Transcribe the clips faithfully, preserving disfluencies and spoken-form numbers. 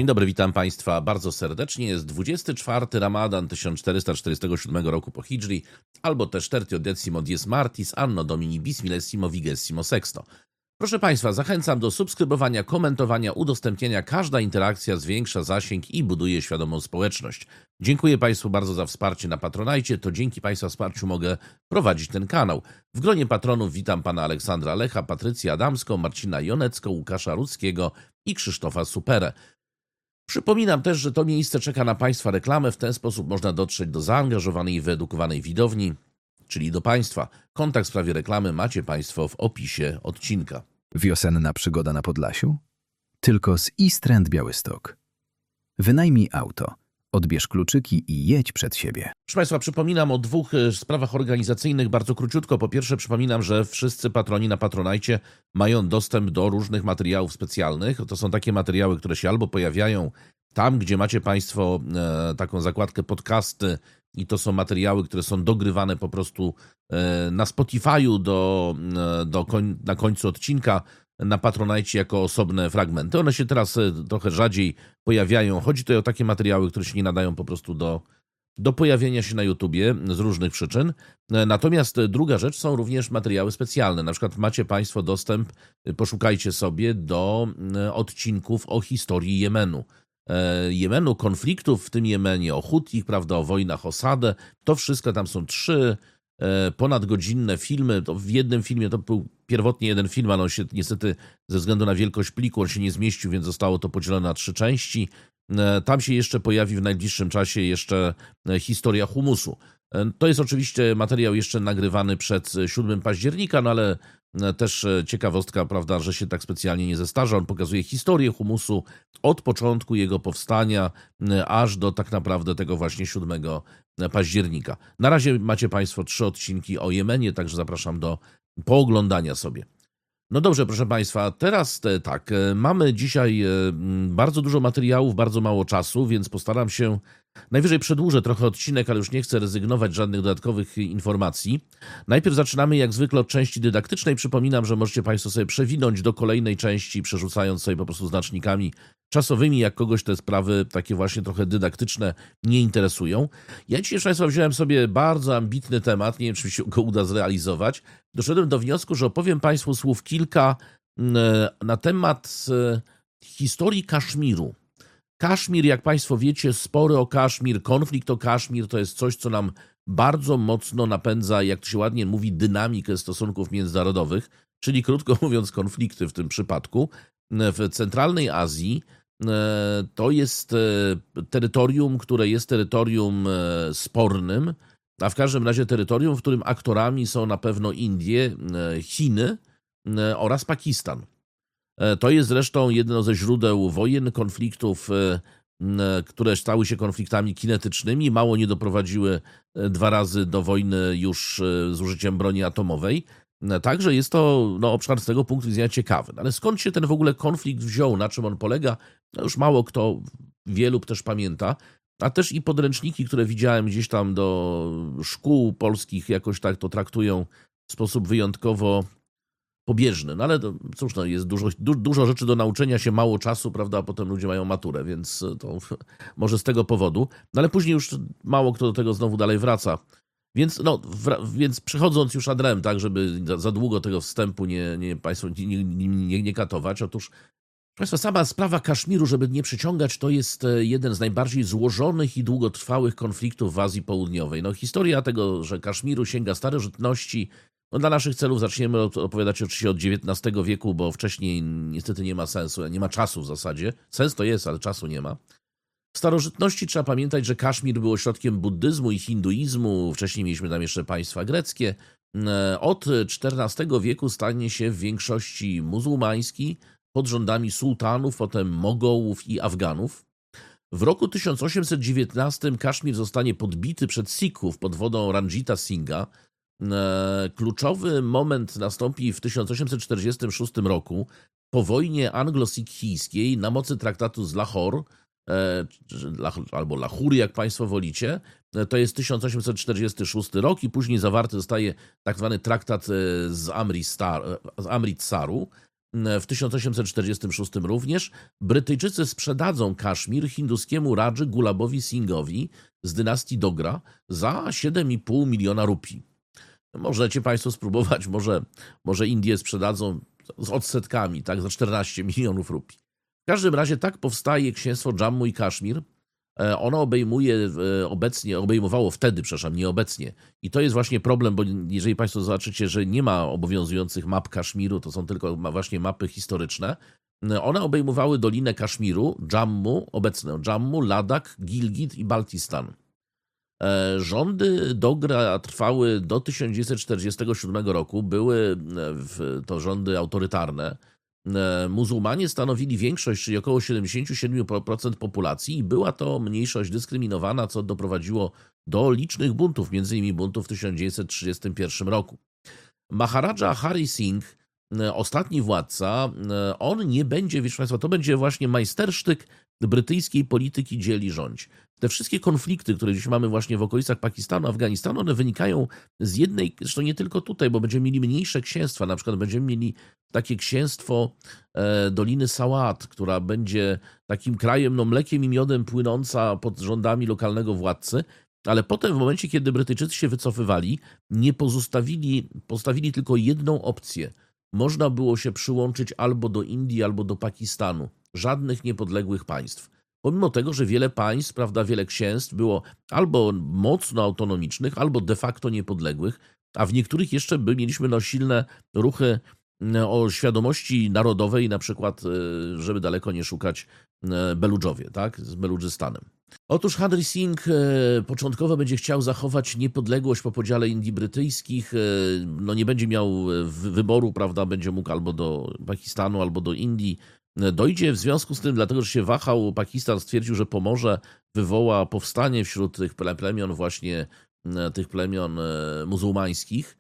Dzień dobry, witam Państwa bardzo serdecznie. Jest dwudziesty czwarty Ramadan tysiąc czterysta czterdziestego siódmego roku po Hidżri, albo też tertio decimo dies martis, anno domini bismillesimo vigésimo sexto. Proszę Państwa, zachęcam do subskrybowania, komentowania, udostępniania. Każda interakcja zwiększa zasięg i buduje świadomą społeczność. Dziękuję Państwu bardzo za wsparcie na Patronajcie. To dzięki Państwa wsparciu mogę prowadzić ten kanał. W gronie patronów witam Pana Aleksandra Lecha, Patrycję Adamską, Marcina Jonecką, Łukasza Rudzkiego i Krzysztofa Superę. Przypominam też, że to miejsce czeka na Państwa reklamę. W ten sposób można dotrzeć do zaangażowanej i wyedukowanej widowni, czyli do Państwa. Kontakt w sprawie reklamy macie Państwo w opisie odcinka. Wiosenna przygoda na Podlasiu? Tylko z East End Białystok. Wynajmij auto, odbierz kluczyki i jedź przed siebie. Proszę Państwa, przypominam o dwóch sprawach organizacyjnych bardzo króciutko. Po pierwsze, przypominam, że wszyscy patroni na Patronajcie mają dostęp do różnych materiałów specjalnych. To są takie materiały, które się albo pojawiają tam, gdzie macie Państwo e, taką zakładkę podcasty, i to są materiały, które są dogrywane po prostu na Spotify'u do, do koń, na końcu odcinka, na Patronajcie jako osobne fragmenty. One się teraz trochę rzadziej pojawiają. Chodzi tutaj o takie materiały, które się nie nadają po prostu do, do pojawienia się na YouTubie z różnych przyczyn. Natomiast druga rzecz, są również materiały specjalne. Na przykład macie Państwo dostęp, poszukajcie sobie, do odcinków o historii Jemenu. Jemenu, konfliktów w tym Jemenie, o Hutich, prawda, o wojnach, o Sadę. To wszystko, tam są trzy ponadgodzinne filmy. To w jednym filmie, to był pierwotnie jeden film, ale on się niestety ze względu na wielkość pliku on się nie zmieścił, więc zostało to podzielone na trzy części. Tam się jeszcze pojawi w najbliższym czasie jeszcze historia humusu. To jest oczywiście materiał jeszcze nagrywany przed siódmego października, no ale też ciekawostka, prawda, że się tak specjalnie nie zestarza. On pokazuje historię humusu od początku jego powstania aż do tak naprawdę tego właśnie siódmego października. Na razie macie Państwo trzy odcinki o Jemenie, także zapraszam do pooglądania sobie. No dobrze, proszę Państwa, teraz tak, mamy dzisiaj bardzo dużo materiałów, bardzo mało czasu, więc postaram się, najwyżej przedłużę trochę odcinek, ale już nie chcę rezygnować z żadnych dodatkowych informacji. Najpierw zaczynamy jak zwykle od części dydaktycznej. Przypominam, że możecie Państwo sobie przewinąć do kolejnej części, przerzucając sobie po prostu znacznikami czasowymi, jak kogoś te sprawy takie właśnie trochę dydaktyczne nie interesują. Ja dzisiaj, proszę Państwa, wziąłem sobie bardzo ambitny temat, nie wiem, czy mi się go uda zrealizować. Doszedłem do wniosku, że opowiem Państwu słów kilka na temat historii Kaszmiru. Kaszmir, jak Państwo wiecie, spory o Kaszmir, konflikt o Kaszmir to jest coś, co nam bardzo mocno napędza, jak to się ładnie mówi, dynamikę stosunków międzynarodowych, czyli krótko mówiąc konflikty w tym przypadku. W centralnej Azji to jest terytorium, które jest terytorium spornym, a w każdym razie terytorium, w którym aktorami są na pewno Indie, Chiny oraz Pakistan. To jest zresztą jedno ze źródeł wojen, konfliktów, które stały się konfliktami kinetycznymi. Mało nie doprowadziły dwa razy do wojny już z użyciem broni atomowej. Także jest to no, obszar z tego punktu widzenia ciekawy. Ale skąd się ten w ogóle konflikt wziął, na czym on polega? No już mało kto, wielu też pamięta. A też i podręczniki, które widziałem gdzieś tam do szkół polskich, jakoś tak to traktują w sposób wyjątkowo pobieżny. No ale to, cóż, no, jest dużo, du, dużo rzeczy do nauczenia się, mało czasu, prawda, a potem ludzie mają maturę, więc to może z tego powodu. No ale później już mało kto do tego znowu dalej wraca. Więc, no, wra- więc przechodząc już ad rem, tak, żeby za, za długo tego wstępu nie, nie, Państwo nie, nie, nie, nie katować, otóż Państwa, sama sprawa Kaszmiru, żeby nie przyciągać, to jest jeden z najbardziej złożonych i długotrwałych konfliktów w Azji Południowej. No, historia tego, że Kaszmiru sięga starożytności, no, dla naszych celów zaczniemy opowiadać oczywiście od dziewiętnastego wieku, bo wcześniej niestety nie ma sensu, nie ma czasu w zasadzie. Sens to jest, ale czasu nie ma. W starożytności trzeba pamiętać, że Kaszmir był ośrodkiem buddyzmu i hinduizmu. Wcześniej mieliśmy tam jeszcze państwa greckie. Od czternastego wieku stanie się w większości muzułmański, pod rządami sułtanów, potem Mogołów i Afganów. W roku tysiąc osiemset dziewiętnastym Kaszmir zostanie podbity przez Sikhów pod wodą Ranjita Singha. Kluczowy moment nastąpi w tysiąc osiemset czterdziestym szóstym roku po wojnie anglo-sikhijskiej na mocy traktatu z Lahore, albo Lahury, jak Państwo wolicie. To jest tysiąc osiemset czterdziesty szósty rok i później zawarty zostaje tak zwany traktat z Amritsar, z Amritsaru. w tysiąc osiemset czterdziestym szóstym również, Brytyjczycy sprzedadzą Kaszmir hinduskiemu radży Gulabowi Singhowi z dynastii Dogra za siedem i pół miliona rupii. Możecie Państwo spróbować, może, może Indie sprzedadzą z odsetkami, tak, za czternaście milionów rupii. W każdym razie tak powstaje księstwo Dżammu i Kaszmir. Ono obejmuje obecnie, obejmowało wtedy, przepraszam, nie obecnie. I to jest właśnie problem, bo jeżeli Państwo zobaczycie, że nie ma obowiązujących map Kaszmiru, to są tylko właśnie mapy historyczne, one obejmowały Dolinę Kaszmiru, Dżammu, obecne Dżammu, Ladak, Gilgit i Baltistan. Rządy Dogra trwały do tysiąc dziewięćset czterdziestego siódmego roku, były to rządy autorytarne. Muzułmanie stanowili większość, czyli około siedemdziesiąt siedem procent populacji i była to mniejszość dyskryminowana, co doprowadziło do licznych buntów, między innymi buntów w tysiąc dziewięćset trzydziestym pierwszym roku. Maharadża Hari Singh, ostatni władca, on nie będzie, wiesz Państwo, to będzie właśnie majstersztyk brytyjskiej polityki dzieli rządź. Te wszystkie konflikty, które dziś mamy właśnie w okolicach Pakistanu, Afganistanu, one wynikają z jednej, zresztą nie tylko tutaj, bo będziemy mieli mniejsze księstwa, na przykład będziemy mieli takie księstwo e, Doliny Sawat, która będzie takim krajem, no mlekiem i miodem płynąca pod rządami lokalnego władcy, ale potem w momencie, kiedy Brytyjczycy się wycofywali, nie pozostawili, postawili tylko jedną opcję. Można było się przyłączyć albo do Indii, albo do Pakistanu. Żadnych niepodległych państw. Pomimo tego, że wiele państw, prawda, wiele księstw było albo mocno autonomicznych, albo de facto niepodległych, a w niektórych jeszcze by, mieliśmy no, silne ruchy o świadomości narodowej, na przykład, żeby daleko nie szukać, Beludżowie, tak, z Beludżystanem. Otóż Hari Singh początkowo będzie chciał zachować niepodległość po podziale Indii brytyjskich, no nie będzie miał wyboru, prawda, będzie mógł albo do Pakistanu, albo do Indii. Dojdzie w związku z tym, dlatego że się wahał, Pakistan stwierdził, że pomoże, wywoła powstanie wśród tych plemion, właśnie tych plemion muzułmańskich.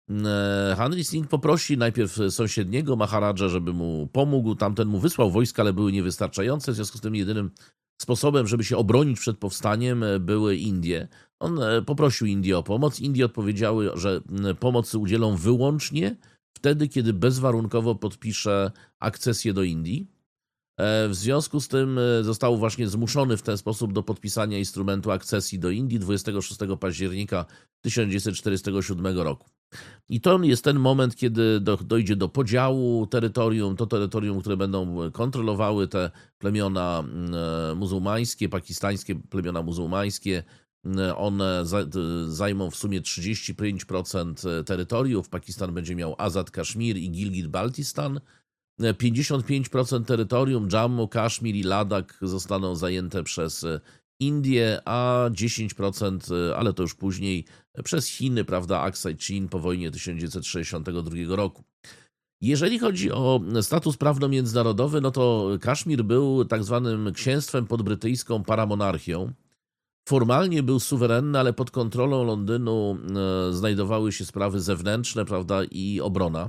Hari Singh poprosi najpierw sąsiedniego Maharadża, żeby mu pomógł, tamten mu wysłał wojska, ale były niewystarczające, w związku z tym jedynym sposobem, żeby się obronić przed powstaniem, były Indie. On poprosił Indię o pomoc, Indie odpowiedziały, że pomocy udzielą wyłącznie wtedy, kiedy bezwarunkowo podpisze akcesję do Indii. W związku z tym został właśnie zmuszony w ten sposób do podpisania instrumentu akcesji do Indii dwudziestego szóstego października tysiąc dziewięćset czterdziestego siódmego roku. I to jest ten moment, kiedy do, dojdzie do podziału terytorium, to terytorium, które będą kontrolowały te plemiona muzułmańskie, pakistańskie plemiona muzułmańskie. One zajmą w sumie trzydzieści pięć procent terytoriów. Pakistan będzie miał Azad Kaszmir i Gilgit-Baltistan. pięćdziesiąt pięć procent terytorium Dżammu, Kaszmir i Ladak zostaną zajęte przez Indię, a dziesięć procent, ale to już później, przez Chiny, prawda, Aksai Chin po wojnie tysiąc dziewięćset sześćdziesiątego drugiego roku. Jeżeli chodzi o status prawno-międzynarodowy, no to Kaszmir był tak zwanym księstwem pod brytyjską paramonarchią. Formalnie był suwerenny, ale pod kontrolą Londynu znajdowały się sprawy zewnętrzne, prawda, i obrona.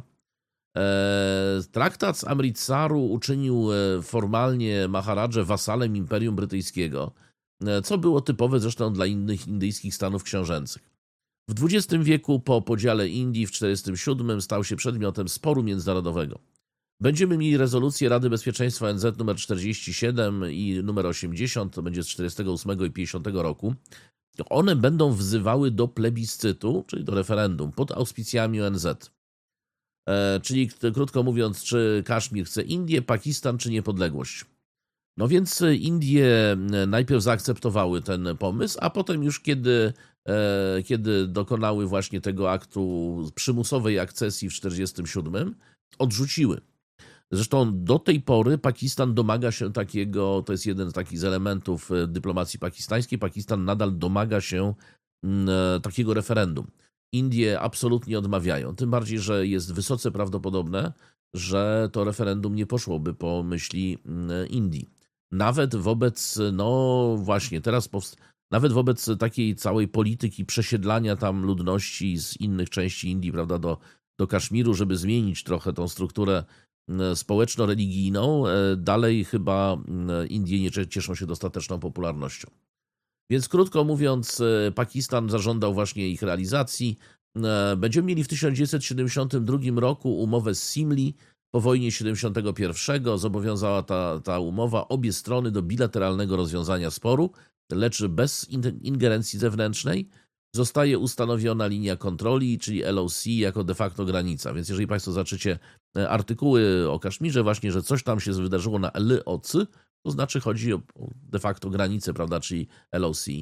Traktat z Amritsaru uczynił formalnie Maharadżę wasalem Imperium Brytyjskiego, co było typowe zresztą dla innych indyjskich stanów książęcych. W dwudziestym wieku po podziale Indii w tysiąc dziewięćset czterdziestym siódmym stał się przedmiotem sporu międzynarodowego. Będziemy mieli rezolucję Rady Bezpieczeństwa O N Z numer czterdzieści siedem i numer osiemdziesiąt, to będzie z czterdziestego ósmego i pięćdziesiątego roku. One będą wzywały do plebiscytu, czyli do referendum, pod auspicjami O N Z. E, czyli krótko mówiąc, czy Kaszmir chce Indię, Pakistan, czy niepodległość. No więc Indie najpierw zaakceptowały ten pomysł, a potem już kiedy, e, kiedy dokonały właśnie tego aktu przymusowej akcesji w tysiąc dziewięćset czterdziestym siódmym, odrzuciły. Zresztą do tej pory Pakistan domaga się takiego, to jest jeden z takich elementów dyplomacji pakistańskiej, Pakistan nadal domaga się takiego referendum. Indie absolutnie odmawiają, tym bardziej, że jest wysoce prawdopodobne, że to referendum nie poszłoby po myśli Indii. Nawet wobec, no właśnie, teraz powst- nawet wobec takiej całej polityki przesiedlania tam ludności z innych części Indii, prawda, do, do Kaszmiru, żeby zmienić trochę tą strukturę społeczno-religijną, dalej chyba Indie nie cieszą się dostateczną popularnością. Więc krótko mówiąc, Pakistan zażądał właśnie ich realizacji. Będziemy mieli w tysiąc dziewięćset siedemdziesiątym drugim roku umowę z Simli, po wojnie siedemdziesiątego pierwszego zobowiązała ta, ta umowa obie strony do bilateralnego rozwiązania sporu, lecz bez ingerencji zewnętrznej. Zostaje ustanowiona linia kontroli, czyli L O C, jako de facto granica. Więc jeżeli Państwo zobaczycie artykuły o Kaszmirze właśnie, że coś tam się wydarzyło na L O C, to znaczy chodzi o de facto granicę, prawda, czyli L O C.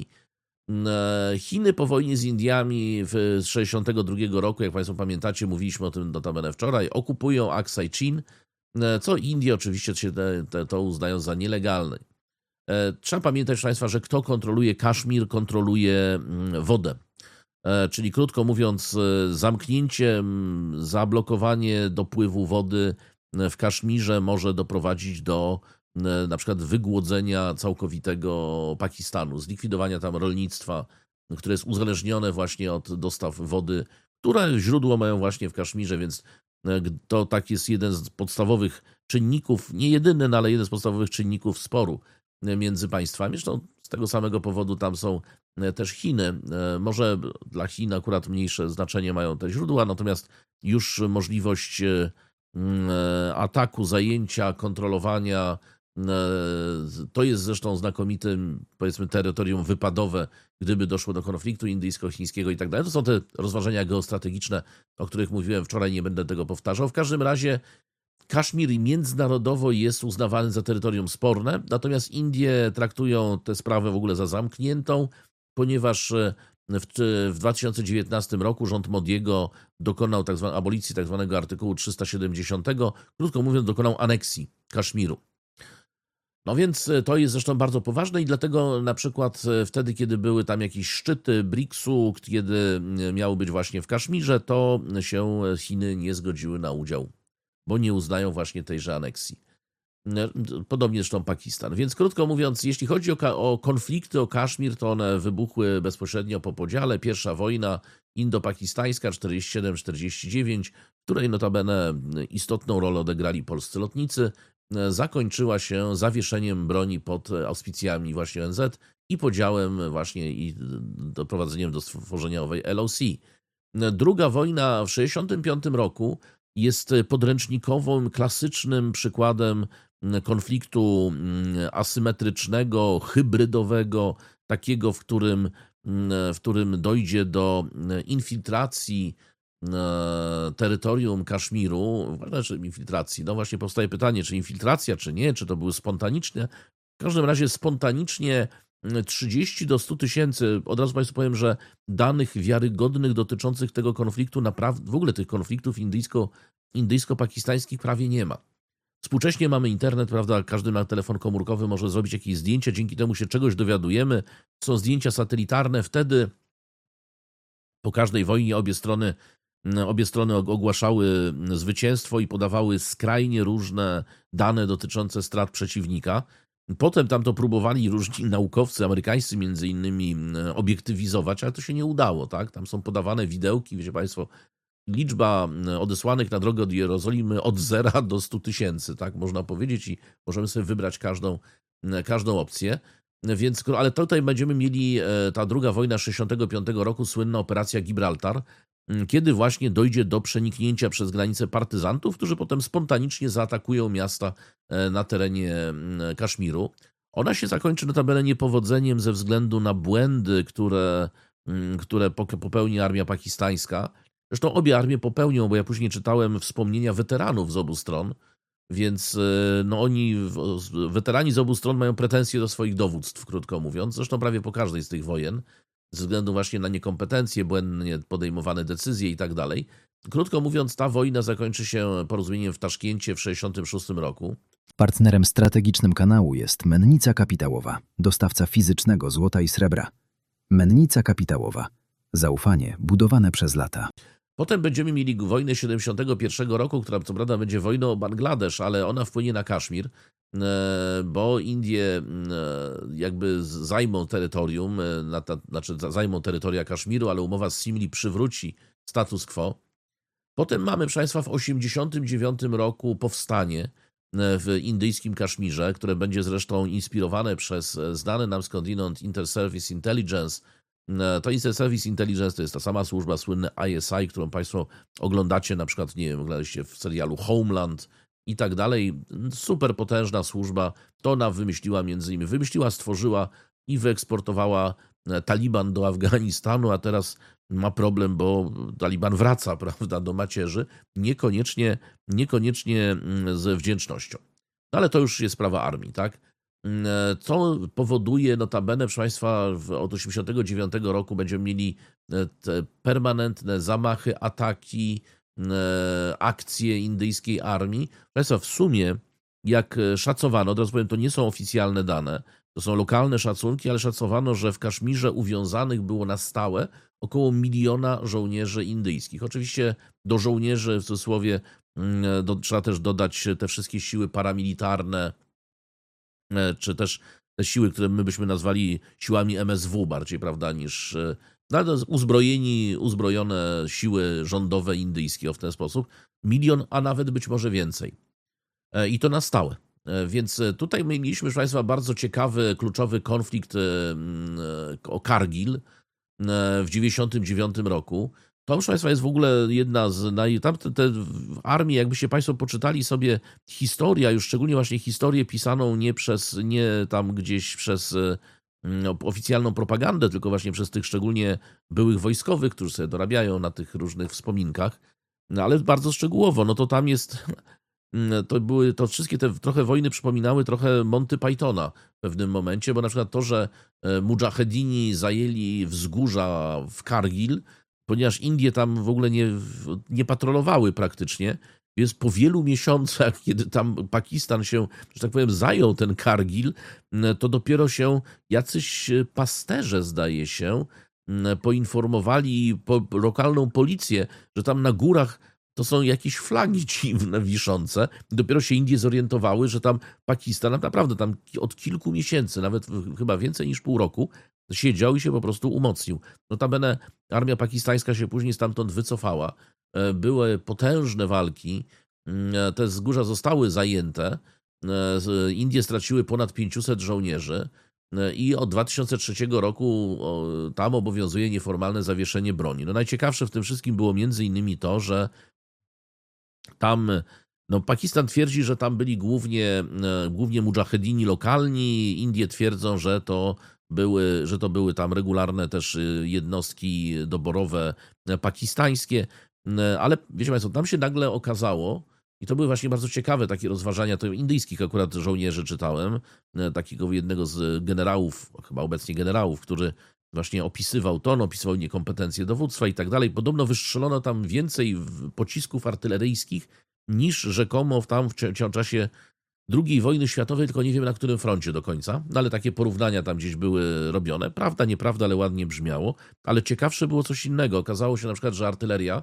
Chiny po wojnie z Indiami w tysiąc dziewięćset sześćdziesiątego drugiego roku, jak Państwo pamiętacie, mówiliśmy o tym notabene wczoraj, okupują Aksai Chin, co Indie oczywiście się te, te, to uznają za nielegalne. Trzeba pamiętać, proszę Państwa, że kto kontroluje Kaszmir, kontroluje wodę. Czyli krótko mówiąc, zamknięcie, zablokowanie dopływu wody w Kaszmirze może doprowadzić do na przykład wygłodzenia całkowitego Pakistanu, zlikwidowania tam rolnictwa, które jest uzależnione właśnie od dostaw wody, które źródło mają właśnie w Kaszmirze, więc to tak jest jeden z podstawowych czynników, nie jedyny, no ale jeden z podstawowych czynników sporu między państwami. Zresztą z tego samego powodu tam są też Chiny. Może dla Chin akurat mniejsze znaczenie mają te źródła, natomiast już możliwość ataku, zajęcia, kontrolowania, to jest zresztą znakomitym, powiedzmy, terytorium wypadowe, gdyby doszło do konfliktu indyjsko-chińskiego i tak dalej. To są te rozważania geostrategiczne, o których mówiłem wczoraj, nie będę tego powtarzał. W każdym razie Kaszmir międzynarodowo jest uznawany za terytorium sporne, natomiast Indie traktują tę sprawę w ogóle za zamkniętą, ponieważ w, w dwa tysiące dziewiętnastym roku rząd Modiego dokonał tak zwanej abolicji tak zwanego artykułu trzysta siedemdziesiątego, krótko mówiąc dokonał aneksji Kaszmiru. No więc to jest zresztą bardzo poważne i dlatego na przykład wtedy, kiedy były tam jakieś szczyty briksu, kiedy miały być właśnie w Kaszmirze, to się Chiny nie zgodziły na udział, bo nie uznają właśnie tejże aneksji. Podobnie zresztą Pakistan. Więc krótko mówiąc, jeśli chodzi o, o konflikty o Kaszmir, to one wybuchły bezpośrednio po podziale. Pierwsza wojna indo-pakistańska czterdzieści siedem czterdzieści dziewięć, w której notabene istotną rolę odegrali polscy lotnicy, zakończyła się zawieszeniem broni pod auspicjami właśnie O N Z i podziałem właśnie i doprowadzeniem do stworzenia owej L O C. Druga wojna w sześćdziesiątym piątym roku jest podręcznikowym, klasycznym przykładem konfliktu asymetrycznego, hybrydowego, takiego, w którym, w którym dojdzie do infiltracji terytorium Kaszmiru, znaczy infiltracji, no właśnie powstaje pytanie, czy infiltracja, czy nie, czy to były spontaniczne. W każdym razie spontanicznie trzydzieści do stu tysięcy, od razu Państwu powiem, że danych wiarygodnych dotyczących tego konfliktu, naprawdę, w ogóle tych konfliktów indyjsko, indyjsko-pakistańskich prawie nie ma. Współcześnie mamy internet, prawda, każdy ma telefon komórkowy, może zrobić jakieś zdjęcia, dzięki temu się czegoś dowiadujemy. Są zdjęcia satelitarne, wtedy po każdej wojnie obie strony Obie strony ogłaszały zwycięstwo i podawały skrajnie różne dane dotyczące strat przeciwnika. Potem tam to próbowali różni naukowcy amerykańscy między innymi obiektywizować, ale to się nie udało. Tak? Tam są podawane widełki, wiecie Państwo, liczba odesłanych na drogę od Jerozolimy od zera do stu tysięcy, tak można powiedzieć, i możemy sobie wybrać każdą, każdą opcję. Więc, ale tutaj będziemy mieli ta druga wojna sześćdziesiątego piątego roku, słynna operacja Gibraltar, kiedy właśnie dojdzie do przeniknięcia przez granicę partyzantów, którzy potem spontanicznie zaatakują miasta na terenie Kaszmiru. Ona się zakończy notabene niepowodzeniem ze względu na błędy, które, które popełni armia pakistańska. Zresztą obie armie popełnią, bo ja później czytałem wspomnienia weteranów z obu stron, więc no oni, weterani z obu stron mają pretensje do swoich dowództw, krótko mówiąc, zresztą prawie po każdej z tych wojen, ze względu właśnie na niekompetencje, błędnie podejmowane decyzje i tak dalej. Krótko mówiąc, ta wojna zakończy się porozumieniem w Taszkencie w sześćdziesiątym szóstym roku. Partnerem strategicznym kanału jest Mennica Kapitałowa, dostawca fizycznego złota i srebra. Mennica Kapitałowa. Zaufanie budowane przez lata. Potem będziemy mieli wojnę siedemdziesiątego pierwszego roku, która co prawda będzie wojną o Bangladesz, ale ona wpłynie na Kaszmir, bo Indie jakby zajmą terytorium, znaczy zajmą terytoria Kaszmiru, ale umowa z Simli przywróci status quo. Potem mamy, proszę Państwa, w osiemdziesiątym dziewiątym roku powstanie w indyjskim Kaszmirze, które będzie zresztą inspirowane przez znane nam skądinąd Inter-Service Intelligence. To Inter-Service Intelligence to jest ta sama służba, słynne I S I, którą Państwo oglądacie, na przykład, nie wiem, oglądaliście w serialu Homeland, i tak dalej. Super potężna służba. To ona wymyśliła między innymi, wymyśliła, stworzyła i wyeksportowała Taliban do Afganistanu, a teraz ma problem, bo Taliban wraca, prawda, do macierzy, niekoniecznie, niekoniecznie z wdzięcznością. No ale to już jest sprawa armii, tak? Co powoduje, notabene, proszę Państwa, od osiemdziesiątego dziewiątego roku będziemy mieli te permanentne zamachy, ataki, akcje indyjskiej armii. Proszę Państwa, w sumie, jak szacowano, od razu powiem, to nie są oficjalne dane, to są lokalne szacunki, ale szacowano, że w Kaszmirze uwiązanych było na stałe około miliona żołnierzy indyjskich. Oczywiście do żołnierzy, w cudzysłowie, do, trzeba też dodać te wszystkie siły paramilitarne, czy też te siły, które my byśmy nazwali siłami M S W bardziej, prawda, niż no, uzbrojeni, uzbrojone siły rządowe indyjskie w ten sposób. Milion, a nawet być może więcej. I to na stałe. Więc tutaj my mieliśmy, proszę Państwa, bardzo ciekawy, kluczowy konflikt o Kargil w dziewięćdziesiątym dziewiątym roku. To, proszę Państwa, jest w ogóle jedna z... Naj... Tam te, te armie, jakbyście Państwo poczytali sobie historię, już szczególnie właśnie historię pisaną nie przez, nie tam gdzieś przez no, oficjalną propagandę, tylko właśnie przez tych szczególnie byłych wojskowych, którzy sobie dorabiają na tych różnych wspominkach, no, ale bardzo szczegółowo, no to tam jest... To były, to wszystkie te trochę wojny przypominały trochę Monty Pythona w pewnym momencie, bo na przykład to, że mudżahedini zajęli wzgórza w Kargil, ponieważ Indie tam w ogóle nie, nie patrolowały praktycznie, więc po wielu miesiącach, kiedy tam Pakistan się, że tak powiem, zajął ten Kargil, to dopiero się jacyś pasterze, zdaje się, poinformowali po, lokalną policję, że tam na górach to są jakieś flagi dziwne, wiszące. Dopiero się Indie zorientowały, że tam Pakistan naprawdę tam od kilku miesięcy, nawet chyba więcej niż pół roku, siedział i się po prostu umocnił. Notabene armia pakistańska się później stamtąd wycofała. Były potężne walki. Te wzgórza zostały zajęte. Indie straciły ponad pięciuset żołnierzy i od dwa tysiące trzeciego roku tam obowiązuje nieformalne zawieszenie broni. No najciekawsze w tym wszystkim było między innymi to, że tam, no Pakistan twierdzi, że tam byli głównie, głównie mudżahedini lokalni, Indie twierdzą, że to były, że to były tam regularne też jednostki doborowe pakistańskie, ale wiecie Państwo, tam się nagle okazało, i to były właśnie bardzo ciekawe takie rozważania, to indyjskich akurat żołnierzy czytałem, takiego jednego z generałów, chyba obecnie generałów, który właśnie opisywał to, on opisywał niekompetencje dowództwa i tak dalej. Podobno wystrzelono tam więcej pocisków artyleryjskich niż rzekomo tam w czasie drugiej wojny światowej, tylko nie wiem na którym froncie do końca, no ale takie porównania tam gdzieś były robione. Prawda, nieprawda, ale ładnie brzmiało. Ale ciekawsze było coś innego. Okazało się na przykład, że artyleria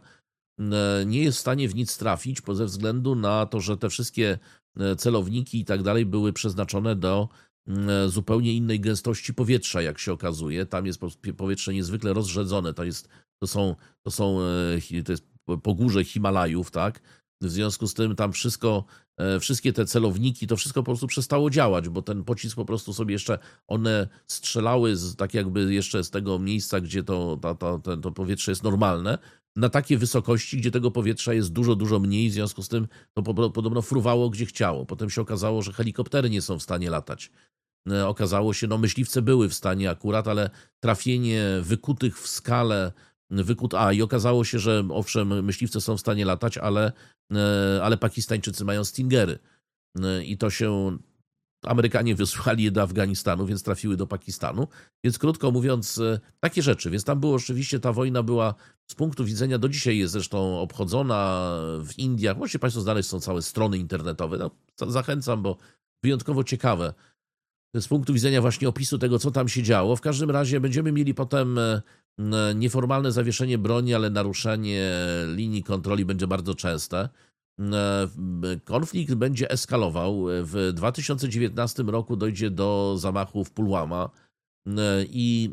nie jest w stanie w nic trafić ze względu na to, że te wszystkie celowniki i tak dalej były przeznaczone do zupełnie innej gęstości powietrza, jak się okazuje. Tam jest powietrze niezwykle rozrzedzone. To, jest, to, są, to, są, to jest pogórze Himalajów, tak? W związku z tym tam wszystko, wszystkie te celowniki, to wszystko po prostu przestało działać, bo ten pocisk po prostu sobie jeszcze, one strzelały z, tak jakby jeszcze z tego miejsca, gdzie to, ta, ta, to powietrze jest normalne, na takie wysokości, gdzie tego powietrza jest dużo, dużo mniej, w związku z tym to podobno fruwało gdzie chciało. Potem się okazało, że helikoptery nie są w stanie latać. Okazało się, no myśliwce były w stanie akurat, ale trafienie wykutych w skale, wykut A i okazało się, że owszem, myśliwce są w stanie latać, ale, ale Pakistańczycy mają Stingery. I to się... Amerykanie wysłali je do Afganistanu, więc trafiły do Pakistanu. Więc krótko mówiąc, takie rzeczy. Więc tam było oczywiście, ta wojna była z punktu widzenia, do dzisiaj jest zresztą obchodzona w Indiach. Możecie Państwo znaleźć, są całe strony internetowe. No, zachęcam, bo wyjątkowo ciekawe. Z punktu widzenia właśnie opisu tego, co tam się działo. W każdym razie będziemy mieli potem nieformalne zawieszenie broni, ale naruszenie linii kontroli będzie bardzo częste. Konflikt będzie eskalował. W dwa tysiące dziewiętnastym roku dojdzie do zamachu w Pulwama i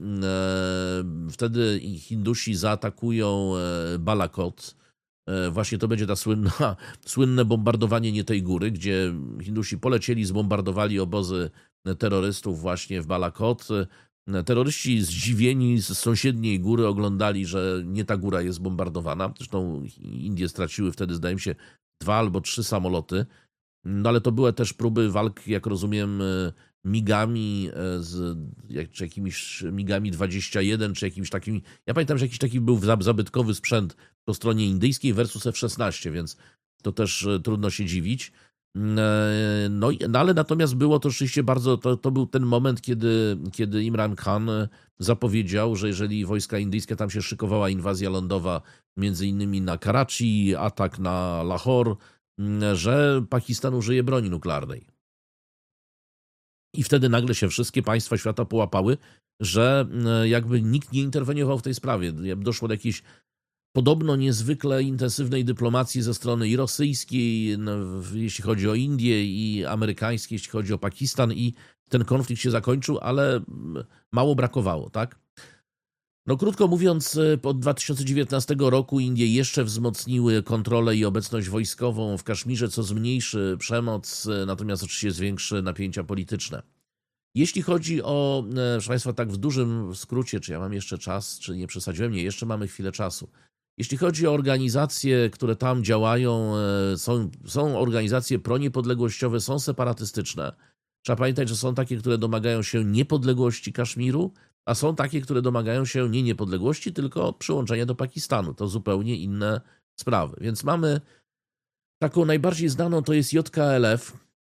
wtedy Hindusi zaatakują Balakot. Właśnie to będzie ta słynna, słynne bombardowanie nie tej góry, gdzie Hindusi polecieli, zbombardowali obozy terrorystów właśnie w Balakot. Terroryści zdziwieni z sąsiedniej góry oglądali, że nie ta góra jest bombardowana. Zresztą Indie straciły wtedy, zdaje mi się, dwa albo trzy samoloty No ale to były też próby walk, jak rozumiem, migami, z, jak, czy jakimiś migami dwadzieścia jeden, czy jakimś takim. Ja pamiętam, że jakiś taki był zabytkowy sprzęt po stronie indyjskiej versus F szesnaście, więc to też trudno się dziwić. No, no ale natomiast było to rzeczywiście bardzo, to, to był ten moment, kiedy, kiedy Imran Khan zapowiedział, że jeżeli wojska indyjskie, tam się szykowała inwazja lądowa, między innymi na Karachi, atak na Lahore, że Pakistan użyje broni nuklearnej. I wtedy nagle się wszystkie państwa świata połapały, że jakby nikt nie interweniował w tej sprawie. Doszło do jakiejś podobno niezwykle intensywnej dyplomacji ze strony i rosyjskiej, no, jeśli chodzi o Indię, i amerykańskiej, jeśli chodzi o Pakistan, i ten konflikt się zakończył, ale mało brakowało, tak? No krótko mówiąc, od dwa tysiące dziewiętnastego roku Indie jeszcze wzmocniły kontrolę i obecność wojskową w Kaszmirze, co zmniejszy przemoc, natomiast oczywiście zwiększy napięcia polityczne. Jeśli chodzi o, proszę Państwa, tak w dużym skrócie, czy ja mam jeszcze czas, czy nie przesadziłem? Nie, jeszcze mamy chwilę czasu. Jeśli chodzi o organizacje, które tam działają, są, są organizacje proniepodległościowe, są separatystyczne. Trzeba pamiętać, że są takie, które domagają się niepodległości Kaszmiru, a są takie, które domagają się nie niepodległości, tylko przyłączenia do Pakistanu. To zupełnie inne sprawy. Więc mamy taką najbardziej znaną, to jest J K L F,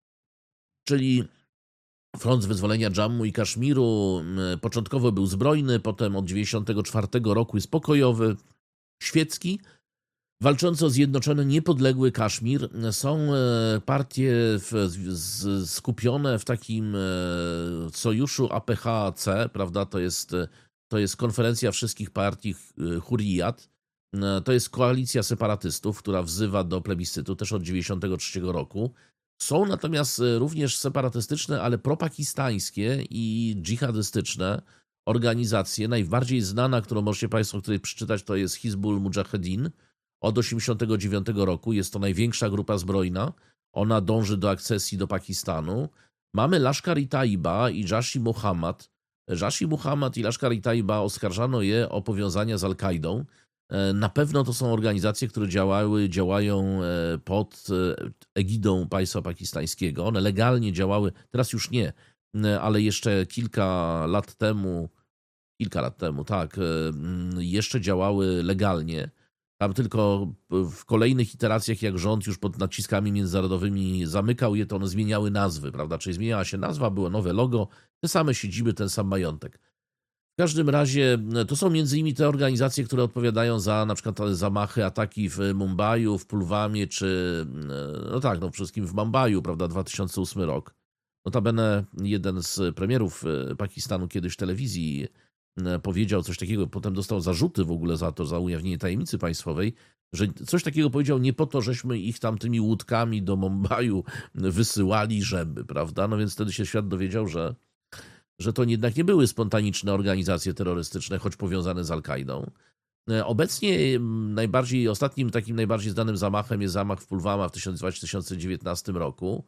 czyli Front Wyzwolenia Dżammu i Kaszmiru. Początkowo był zbrojny, potem od dziewięćdziesiątego czwartego roku jest pokojowy, świecki, walczący o zjednoczony, niepodległy Kaszmir. Są partie w, z, skupione w takim sojuszu A P H C, prawda? To jest, to jest konferencja wszystkich partii Hurriyat. To jest koalicja separatystów, która wzywa do plebiscytu też od dziewięćdziesiątego trzeciego roku. Są natomiast również separatystyczne, ale propakistańskie i dżihadystyczne organizacje. Najbardziej znana, którą możecie Państwo tutaj przeczytać, to jest Hizbul Mujahedin od osiemdziesiątego dziewiątego roku. Jest to największa grupa zbrojna. Ona dąży do akcesji do Pakistanu. Mamy Lashkar-i-Taiba i Jaish Muhammad. Jaish Muhammad i Lashkar-i-Taiba oskarżano je o powiązania z Al-Kaidą. Na pewno to są organizacje, które działały, działają pod egidą państwa pakistańskiego. One legalnie działały, teraz już nie, ale jeszcze kilka lat temu, kilka lat temu, tak, jeszcze działały legalnie. Tam tylko w kolejnych iteracjach, jak rząd już pod naciskami międzynarodowymi zamykał je, to one zmieniały nazwy, prawda? Czyli zmieniała się nazwa, było nowe logo, te same siedziby, ten sam majątek. W każdym razie to są między innymi te organizacje, które odpowiadają za na przykład zamachy, ataki w Mumbaiu, w Pulwamie, czy no tak, no wszystkim w Mumbaiu, prawda, dwa tysiące ósmy rok. Notabene jeden z premierów Pakistanu kiedyś w telewizji powiedział coś takiego, potem dostał zarzuty w ogóle za to, za ujawnienie tajemnicy państwowej, że coś takiego powiedział nie po to, żeśmy ich tam tymi łódkami do Mumbaiu wysyłali, żeby, prawda, no więc wtedy się świat dowiedział, że że to jednak nie były spontaniczne organizacje terrorystyczne, choć powiązane z Al-Kaidą. Obecnie najbardziej, ostatnim takim najbardziej znanym zamachem jest zamach w Pulwama w dwa tysiące dziewiętnastym roku.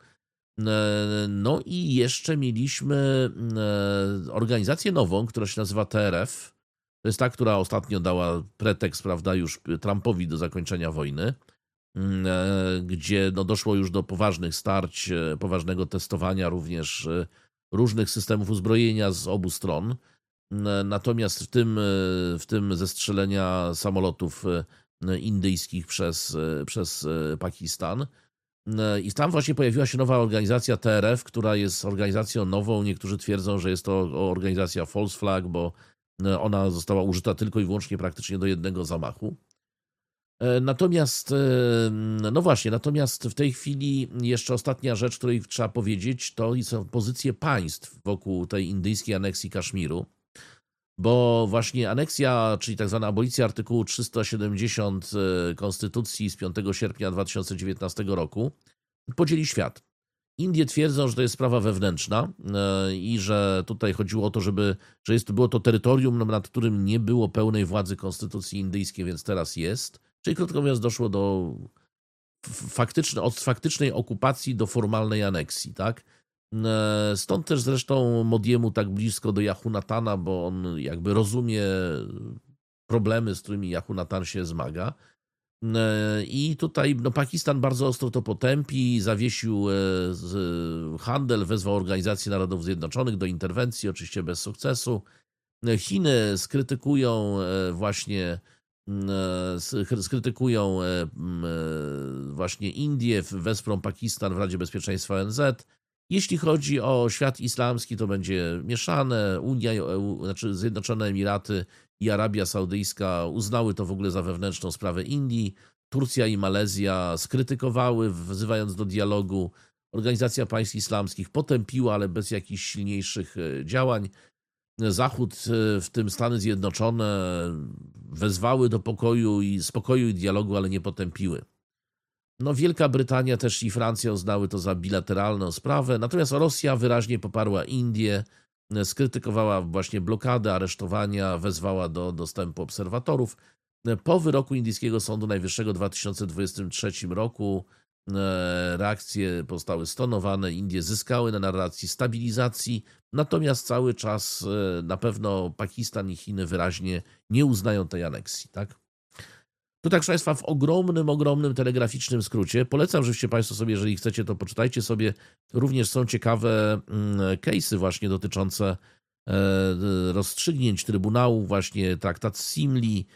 No i jeszcze mieliśmy organizację nową, która się nazywa T R F. To jest ta, która ostatnio dała pretekst, prawda, już Trumpowi do zakończenia wojny, gdzie no, doszło już do poważnych starć, poważnego testowania również różnych systemów uzbrojenia z obu stron. Natomiast w tym, w tym zestrzelenia samolotów indyjskich przez, przez Pakistan. I tam właśnie pojawiła się nowa organizacja T R F, która jest organizacją nową. Niektórzy twierdzą, że jest to organizacja false flag, bo ona została użyta tylko i wyłącznie praktycznie do jednego zamachu. Natomiast, no właśnie, natomiast w tej chwili jeszcze ostatnia rzecz, której trzeba powiedzieć, to są pozycje państw wokół tej indyjskiej aneksji Kaszmiru, bo właśnie aneksja, czyli tak zwana abolicja artykułu trzysta siedemdziesiąt Konstytucji z piątego sierpnia dwa tysiące dziewiętnastego roku podzieli świat. Indie twierdzą, że to jest sprawa wewnętrzna i że tutaj chodziło o to, żeby, że jest, było to terytorium, nad którym nie było pełnej władzy konstytucji indyjskiej, więc teraz jest. Czyli krótko mówiąc doszło do faktycznej, od faktycznej okupacji do formalnej aneksji, tak? Stąd też zresztą Modiemu tak blisko do Jahunatana, bo on jakby rozumie problemy, z którymi Jahunatan się zmaga. I tutaj no, Pakistan bardzo ostro to potępi, zawiesił handel, wezwał Organizację Narodów Zjednoczonych do interwencji, oczywiście bez sukcesu. Chiny skrytykują właśnie skrytykują właśnie Indię, wesprą Pakistan w Radzie Bezpieczeństwa O N Z. Jeśli chodzi o świat islamski, to będzie mieszane. Unia, znaczy Zjednoczone Emiraty i Arabia Saudyjska uznały to w ogóle za wewnętrzną sprawę Indii. Turcja i Malezja skrytykowały, wzywając do dialogu. Organizacja Państw Islamskich potępiła, ale bez jakichś silniejszych działań. Zachód, w tym Stany Zjednoczone, wezwały do pokoju i spokoju i dialogu, ale nie potępiły. No, Wielka Brytania też i Francja uznały to za bilateralną sprawę, natomiast Rosja wyraźnie poparła Indię, skrytykowała właśnie blokadę, aresztowania, wezwała do dostępu obserwatorów. Po wyroku indyjskiego Sądu Najwyższego w dwa tysiące dwudziestym trzecim roku reakcje zostały stonowane, Indie zyskały na narracji stabilizacji, natomiast cały czas na pewno Pakistan i Chiny wyraźnie nie uznają tej aneksji, tak? To tak, proszę Państwa, w ogromnym, ogromnym telegraficznym skrócie. Polecam, żebyście Państwo sobie, jeżeli chcecie, to poczytajcie sobie. Również są ciekawe case'y właśnie dotyczące rozstrzygnięć Trybunału, właśnie traktat Simli.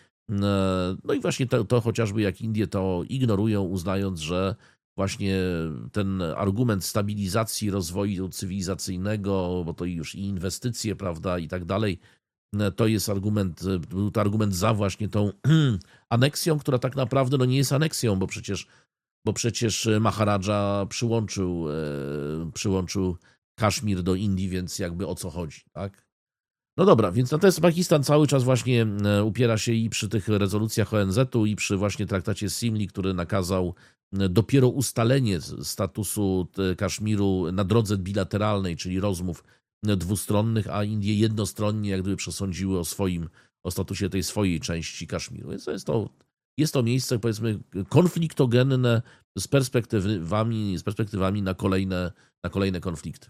No i właśnie to, to chociażby jak Indie to ignorują, uznając, że właśnie ten argument stabilizacji rozwoju cywilizacyjnego, bo to już i inwestycje, prawda, i tak dalej, to jest argument, był to argument za właśnie tą aneksją, która tak naprawdę no nie jest aneksją, bo przecież, bo przecież Maharadża przyłączył, przyłączył Kaszmir do Indii, więc jakby o co chodzi, tak? No dobra, więc natomiast Pakistan cały czas właśnie upiera się i przy tych rezolucjach O N Z-u, i przy właśnie traktacie Simli, który nakazał dopiero ustalenie statusu Kaszmiru na drodze bilateralnej, czyli rozmów dwustronnych, a Indie jednostronnie jak gdyby przesądziły o swoim, o statusie tej swojej części Kaszmiru. Więc jest to, jest to miejsce, powiedzmy, konfliktogenne z perspektywami, z perspektywami na kolejne, na kolejne konflikty.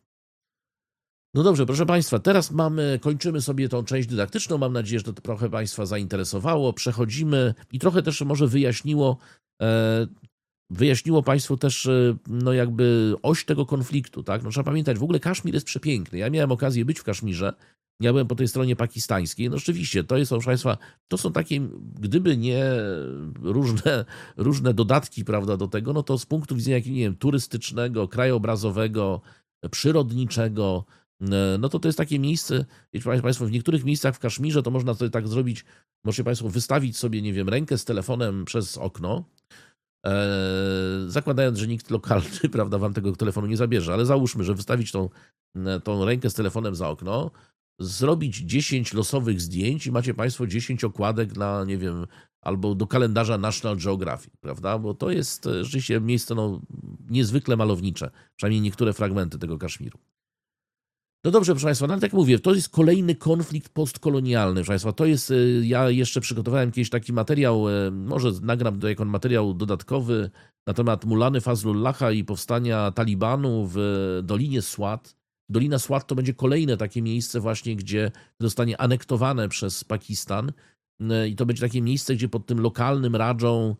No dobrze, proszę Państwa, teraz mamy, kończymy sobie tą część dydaktyczną. Mam nadzieję, że to trochę Państwa zainteresowało. Przechodzimy i trochę też może wyjaśniło, e, wyjaśniło Państwu też no jakby oś tego konfliktu, tak? No trzeba pamiętać, w ogóle Kaszmir jest przepiękny. Ja miałem okazję być w Kaszmirze, ja byłem po tej stronie pakistańskiej. No rzeczywiście, to jest, proszę Państwa, to są takie, gdyby nie różne, różne dodatki, prawda, do tego, no to z punktu widzenia, jak, nie wiem, turystycznego, krajobrazowego, przyrodniczego, no to to jest takie miejsce, wiecie Państwo, w niektórych miejscach w Kaszmirze to można sobie tak zrobić, możecie Państwo wystawić sobie, nie wiem, rękę z telefonem przez okno, e, zakładając, że nikt lokalny, prawda, wam tego telefonu nie zabierze, ale załóżmy, że wystawić tą, tą rękę z telefonem za okno, zrobić dziesięć losowych zdjęć i macie Państwo dziesięć okładek na, nie wiem, albo do kalendarza National Geographic, prawda, bo to jest rzeczywiście miejsce no, niezwykle malownicze, przynajmniej niektóre fragmenty tego Kaszmiru. No dobrze, proszę Państwa, no ale tak jak mówię, to jest kolejny konflikt postkolonialny, proszę Państwa, to jest, ja jeszcze przygotowałem kiedyś taki materiał, może nagram to jako materiał dodatkowy na temat Mulany Fazlullaha i powstania Talibanu w Dolinie Swat. Dolina Swat to będzie kolejne takie miejsce właśnie, gdzie zostanie anektowane przez Pakistan i to będzie takie miejsce, gdzie pod tym lokalnym radżą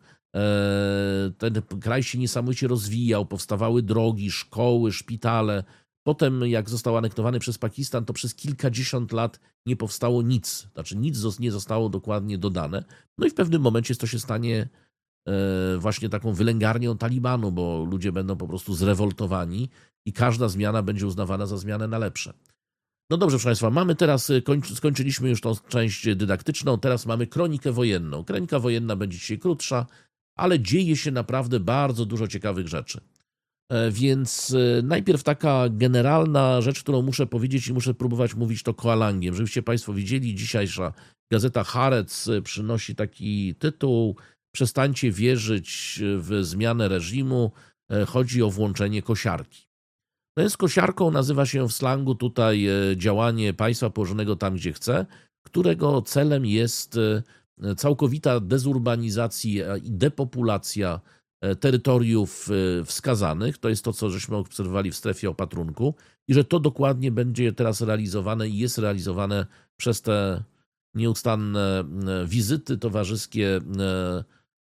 ten kraj się niesamowicie rozwijał, powstawały drogi, szkoły, szpitale. Potem, jak został anektowany przez Pakistan, to przez kilkadziesiąt lat nie powstało nic. Znaczy nic nie zostało dokładnie dodane. No i w pewnym momencie to się stanie właśnie taką wylęgarnią Talibanu, bo ludzie będą po prostu zrewoltowani i każda zmiana będzie uznawana za zmianę na lepsze. No dobrze, proszę Państwa, mamy teraz, skończyliśmy już tą część dydaktyczną, teraz mamy kronikę wojenną. Kronika wojenna będzie dzisiaj krótsza, ale dzieje się naprawdę bardzo dużo ciekawych rzeczy. Więc najpierw taka generalna rzecz, którą muszę powiedzieć i muszę próbować mówić to koalangiem. Żebyście Państwo widzieli, dzisiejsza gazeta Haaretz przynosi taki tytuł: przestańcie wierzyć w zmianę reżimu, chodzi o włączenie kosiarki. No więc kosiarką nazywa się w slangu tutaj działanie państwa położonego tam, gdzie chce, którego celem jest całkowita dezurbanizacja i depopulacja terytoriów wskazanych. To jest to, co żeśmy obserwowali w strefie opatrunku i że to dokładnie będzie teraz realizowane i jest realizowane przez te nieustanne wizyty towarzyskie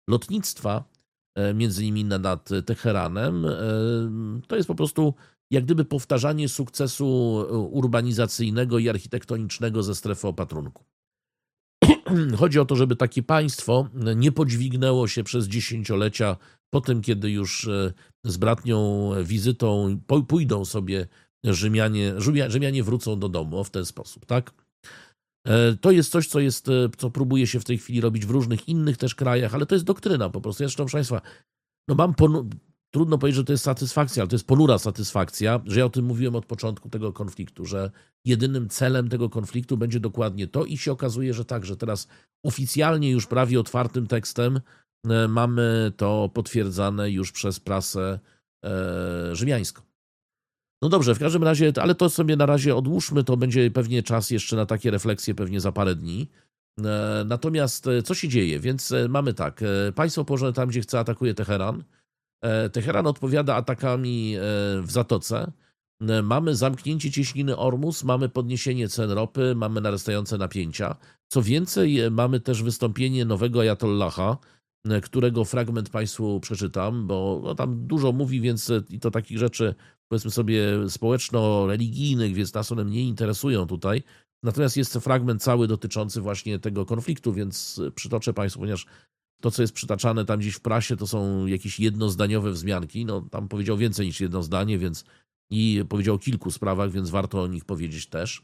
lotnictwa, między innymi nad Teheranem, to jest po prostu jak gdyby powtarzanie sukcesu urbanizacyjnego i architektonicznego ze strefy opatrunku. Chodzi o to, żeby takie państwo nie podźwignęło się przez dziesięciolecia po tym, kiedy już z bratnią wizytą pójdą sobie Rzymianie, Rzymianie wrócą do domu w ten sposób, tak? To jest coś, co jest, co próbuje się w tej chwili robić w różnych innych też krajach, ale to jest doktryna po prostu. Ja zresztą, proszę Państwa, no mam ponu- trudno powiedzieć, że to jest satysfakcja, ale to jest ponura satysfakcja, że ja o tym mówiłem od początku tego konfliktu, że jedynym celem tego konfliktu będzie dokładnie to i się okazuje, że tak, że teraz oficjalnie już prawie otwartym tekstem mamy to potwierdzane już przez prasę e, rzymiańską. No dobrze, w każdym razie, ale to sobie na razie odłóżmy, to będzie pewnie czas jeszcze na takie refleksje pewnie za parę dni. Natomiast co się dzieje? Więc mamy tak, państwo położone tam, gdzie chce, atakuje Teheran. Teheran odpowiada atakami w Zatoce. Mamy zamknięcie cieśniny Ormus, mamy podniesienie cen ropy, mamy narastające napięcia. Co więcej, mamy też wystąpienie nowego ajatollaha, którego fragment Państwu przeczytam, bo no, tam dużo mówi, więc i to takich rzeczy, powiedzmy sobie, społeczno-religijnych, więc nas one mniej interesują tutaj. Natomiast jest fragment cały dotyczący właśnie tego konfliktu, więc przytoczę Państwu, ponieważ to, co jest przytaczane tam gdzieś w prasie, to są jakieś jednozdaniowe wzmianki. No, tam powiedział więcej niż jedno zdanie, więc i powiedział o kilku sprawach, więc warto o nich powiedzieć też.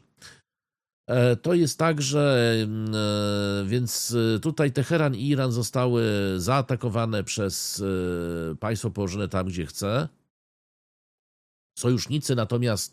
To jest tak, że więc tutaj Teheran i Iran zostały zaatakowane przez państwo położone tam, gdzie chce. Sojusznicy natomiast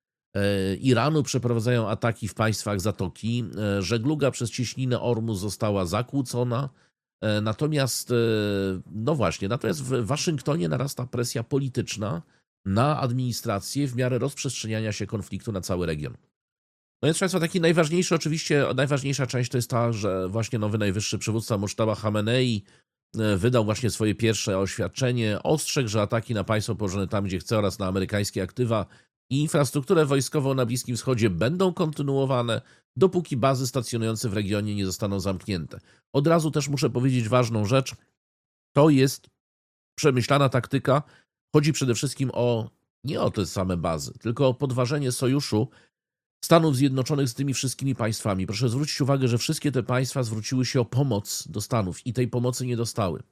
Iranu przeprowadzają ataki w państwach Zatoki. Żegluga przez cieśninę Ormus została zakłócona. Natomiast, no właśnie, natomiast w Waszyngtonie narasta presja polityczna na administrację w miarę rozprzestrzeniania się konfliktu na cały region. No więc Państwo, taki najważniejszy oczywiście, najważniejsza część to jest ta, że właśnie nowy najwyższy przywódca Musztaba Chamenei wydał właśnie swoje pierwsze oświadczenie, ostrzegł, że ataki na państwo położone tam, gdzie chce oraz na amerykańskie aktywa i infrastrukturę wojskową na Bliskim Wschodzie będą kontynuowane, dopóki bazy stacjonujące w regionie nie zostaną zamknięte. Od razu też muszę powiedzieć ważną rzecz, to jest przemyślana taktyka, chodzi przede wszystkim o, nie o te same bazy, tylko o podważenie sojuszu Stanów Zjednoczonych z tymi wszystkimi państwami. Proszę zwrócić uwagę, że wszystkie te państwa zwróciły się o pomoc do Stanów i tej pomocy nie dostały.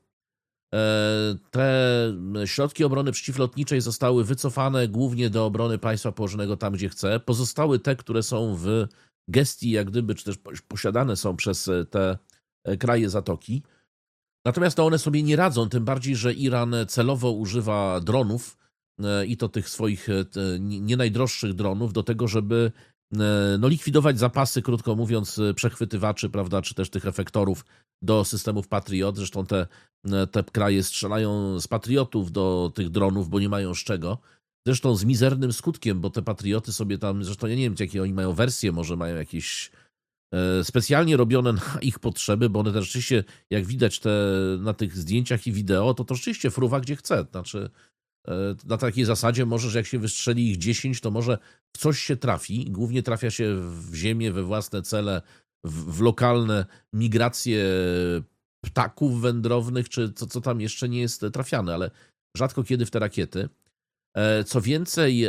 Te środki obrony przeciwlotniczej zostały wycofane głównie do obrony państwa położonego tam, gdzie chce. Pozostały te, które są w gestii, jak gdyby, czy też posiadane są przez te kraje Zatoki. Natomiast to one sobie nie radzą, tym bardziej, że Iran celowo używa dronów i to tych swoich nie najdroższych dronów do tego, żeby no, likwidować zapasy, krótko mówiąc, przechwytywaczy, prawda, czy też tych efektorów do systemów Patriot. Zresztą te, te kraje strzelają z Patriotów do tych dronów, bo nie mają z czego. Zresztą z mizernym skutkiem, bo te Patrioty sobie tam, zresztą ja nie wiem, jakie oni mają wersje, może mają jakieś specjalnie robione na ich potrzeby, bo one też rzeczywiście, jak widać te, na tych zdjęciach i wideo, to to rzeczywiście fruwa gdzie chce. Znaczy na takiej zasadzie może, że jak się wystrzeli ich dziesięć, to może w coś się trafi. Głównie trafia się w ziemię, we własne cele, w, w lokalne migracje ptaków wędrownych, czy co, co tam jeszcze nie jest trafiane, ale rzadko kiedy w te rakiety. Co więcej,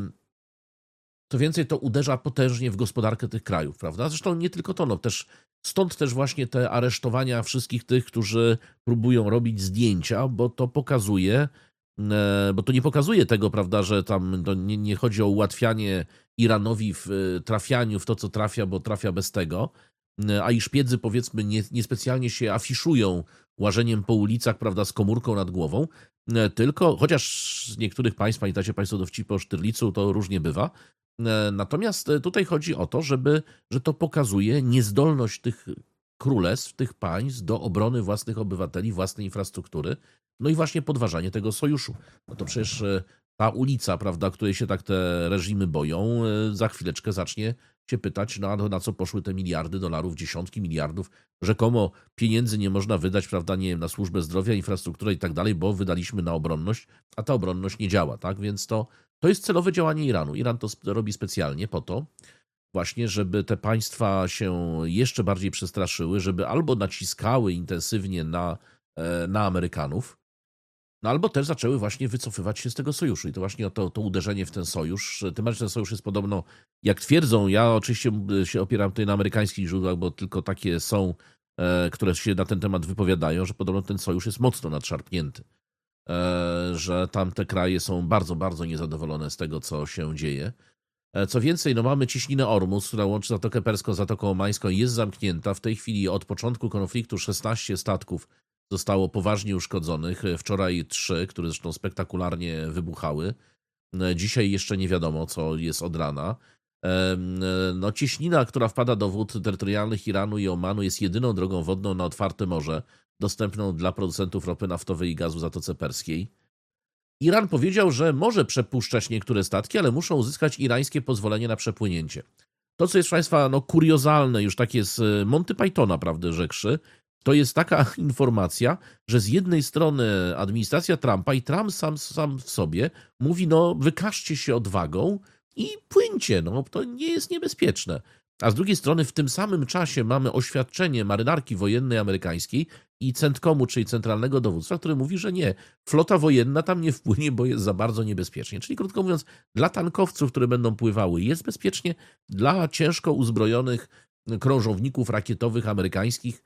co więcej, to uderza potężnie w gospodarkę tych krajów, prawda? Zresztą nie tylko to, no też stąd też właśnie te aresztowania wszystkich tych, którzy próbują robić zdjęcia, bo to pokazuje, bo to nie pokazuje tego, prawda, że tam to nie, nie chodzi o ułatwianie Iranowi w trafianiu w to, co trafia, bo trafia bez tego, a i szpiedzy, powiedzmy, nie, niespecjalnie się afiszują łażeniem po ulicach, prawda, z komórką nad głową, tylko, chociaż z niektórych państw, pamiętacie Państwo dowcipy o Sztyrlicu, to różnie bywa. Natomiast tutaj chodzi o to, żeby, że to pokazuje niezdolność tych królestw, tych państw do obrony własnych obywateli, własnej infrastruktury, no i właśnie podważanie tego sojuszu. No to przecież ta ulica, prawda, której się tak te reżimy boją, za chwileczkę zacznie się pytać, na, na co poszły te miliardy dolarów, dziesiątki miliardów. Rzekomo pieniędzy nie można wydać, prawda, nie wiem, na służbę zdrowia, infrastrukturę i tak dalej, bo wydaliśmy na obronność, a ta obronność nie działa, tak? Więc to, to jest celowe działanie Iranu. Iran to robi specjalnie po to, właśnie, żeby te państwa się jeszcze bardziej przestraszyły, żeby albo naciskały intensywnie na na Amerykanów. No albo też zaczęły właśnie wycofywać się z tego sojuszu. I to właśnie to, to uderzenie w ten sojusz, tym bardziej ten sojusz jest podobno, jak twierdzą, ja oczywiście się opieram tutaj na amerykańskich źródłach, bo tylko takie są, które się na ten temat wypowiadają, że podobno ten sojusz jest mocno nadszarpnięty. Że tamte kraje są bardzo, bardzo niezadowolone z tego, co się dzieje. Co więcej, no mamy cieśninę Ormus, która łączy Zatokę Perską z Zatoką Omańską, jest zamknięta. W tej chwili od początku konfliktu szesnaście statków zostało poważnie uszkodzonych. Wczoraj trzy, które zresztą spektakularnie wybuchały. Dzisiaj jeszcze nie wiadomo, co jest od rana. No, cieśnina, która wpada do wód terytorialnych Iranu i Omanu, jest jedyną drogą wodną na otwarte morze, dostępną dla producentów ropy naftowej i gazu w Zatoce Perskiej. Iran powiedział, że może przepuszczać niektóre statki, ale muszą uzyskać irańskie pozwolenie na przepłynięcie. To, co jest, proszę Państwa, no, kuriozalne, już takie z Monty Pythona, prawdę rzekszy, to jest taka informacja, że z jednej strony administracja Trumpa i Trump sam, sam w sobie mówi, no wykażcie się odwagą i płyńcie, no to nie jest niebezpieczne. A z drugiej strony w tym samym czasie mamy oświadczenie marynarki wojennej amerykańskiej i CENTCOMu, czyli Centralnego Dowództwa, który mówi, że nie, flota wojenna tam nie wpłynie, bo jest za bardzo niebezpiecznie. Czyli krótko mówiąc, dla tankowców, które będą pływały, jest bezpiecznie, dla ciężko uzbrojonych krążowników rakietowych amerykańskich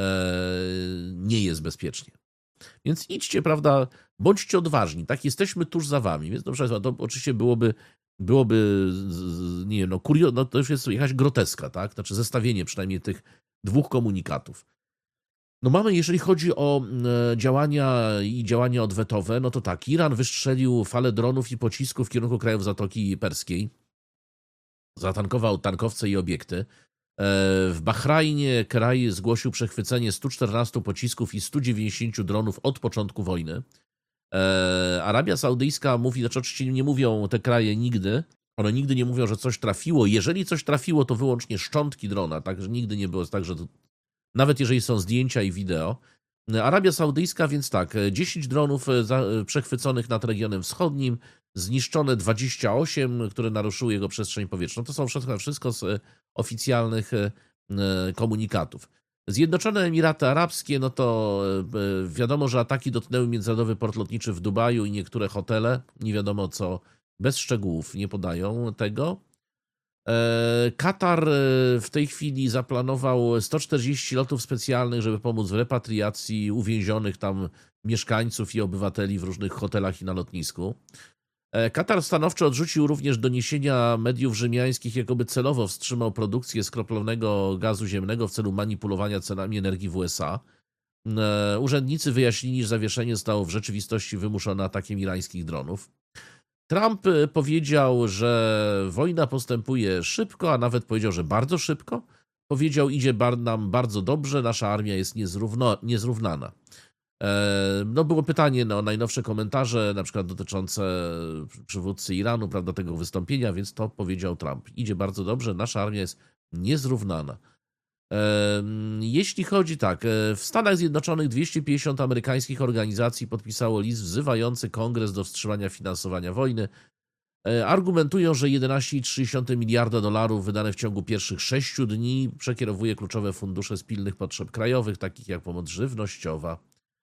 nie jest bezpiecznie. Więc idźcie, prawda, bądźcie odważni, tak, jesteśmy tuż za wami. Więc no, to oczywiście byłoby, byłoby nie wiem, no, kurio, no to już jest jakaś groteska, tak, znaczy zestawienie przynajmniej tych dwóch komunikatów. No mamy, jeżeli chodzi o działania i działania odwetowe, no to tak, Iran wystrzelił falę dronów i pocisków w kierunku krajów Zatoki Perskiej, zatankował tankowce i obiekty. W Bahrajnie kraj zgłosił przechwycenie stu czternastu pocisków i stu dziewięćdziesięciu dronów od początku wojny. Arabia Saudyjska mówi, znaczy oczywiście nie mówią te kraje nigdy, one nigdy nie mówią, że coś trafiło. Jeżeli coś trafiło, to wyłącznie szczątki drona, także nigdy nie było tak, że to, nawet jeżeli są zdjęcia i wideo. Arabia Saudyjska, więc tak, dziesięć dronów przechwyconych nad regionem wschodnim, zniszczone dwadzieścia osiem, które naruszyły jego przestrzeń powietrzną. To są wszystko, wszystko z oficjalnych komunikatów. Zjednoczone Emiraty Arabskie, no to wiadomo, że ataki dotknęły międzynarodowy port lotniczy w Dubaju i niektóre hotele. Nie wiadomo co, bez szczegółów nie podają tego. Katar w tej chwili zaplanował sto czterdzieści lotów specjalnych, żeby pomóc w repatriacji uwięzionych tam mieszkańców i obywateli w różnych hotelach i na lotnisku. Katar stanowczo odrzucił również doniesienia mediów rzymiańskich, jakoby celowo wstrzymał produkcję skroplonego gazu ziemnego w celu manipulowania cenami energii w U S A. Urzędnicy wyjaśnili, że zawieszenie zostało w rzeczywistości wymuszone atakiem irańskich dronów. Trump powiedział, że wojna postępuje szybko, a nawet powiedział, że bardzo szybko. Powiedział, idzie nam bardzo dobrze, nasza armia jest niezrówno, niezrównana. No było pytanie no, o najnowsze komentarze, na przykład dotyczące przywódcy Iranu, prawda, tego wystąpienia, więc to powiedział Trump. Idzie bardzo dobrze, nasza armia jest niezrównana. Jeśli chodzi tak, w Stanach Zjednoczonych dwieście pięćdziesiąt amerykańskich organizacji podpisało list wzywający Kongres do wstrzymania finansowania wojny. Argumentują, że jedenaście przecinek trzy miliarda dolarów wydane w ciągu pierwszych sześciu dni przekierowuje kluczowe fundusze z pilnych potrzeb krajowych, takich jak pomoc żywnościowa.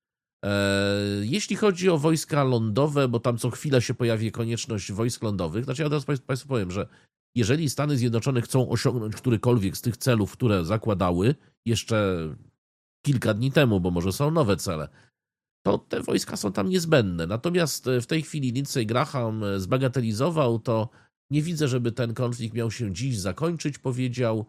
Jeśli chodzi o wojska lądowe, bo tam co chwilę się pojawi konieczność wojsk lądowych, znaczy ja teraz Państwu powiem, że jeżeli Stany Zjednoczone chcą osiągnąć którykolwiek z tych celów, które zakładały jeszcze kilka dni temu, bo może są nowe cele, to te wojska są tam niezbędne. Natomiast w tej chwili Lindsey Graham zbagatelizował to. Nie widzę, żeby ten konflikt miał się dziś zakończyć, powiedział,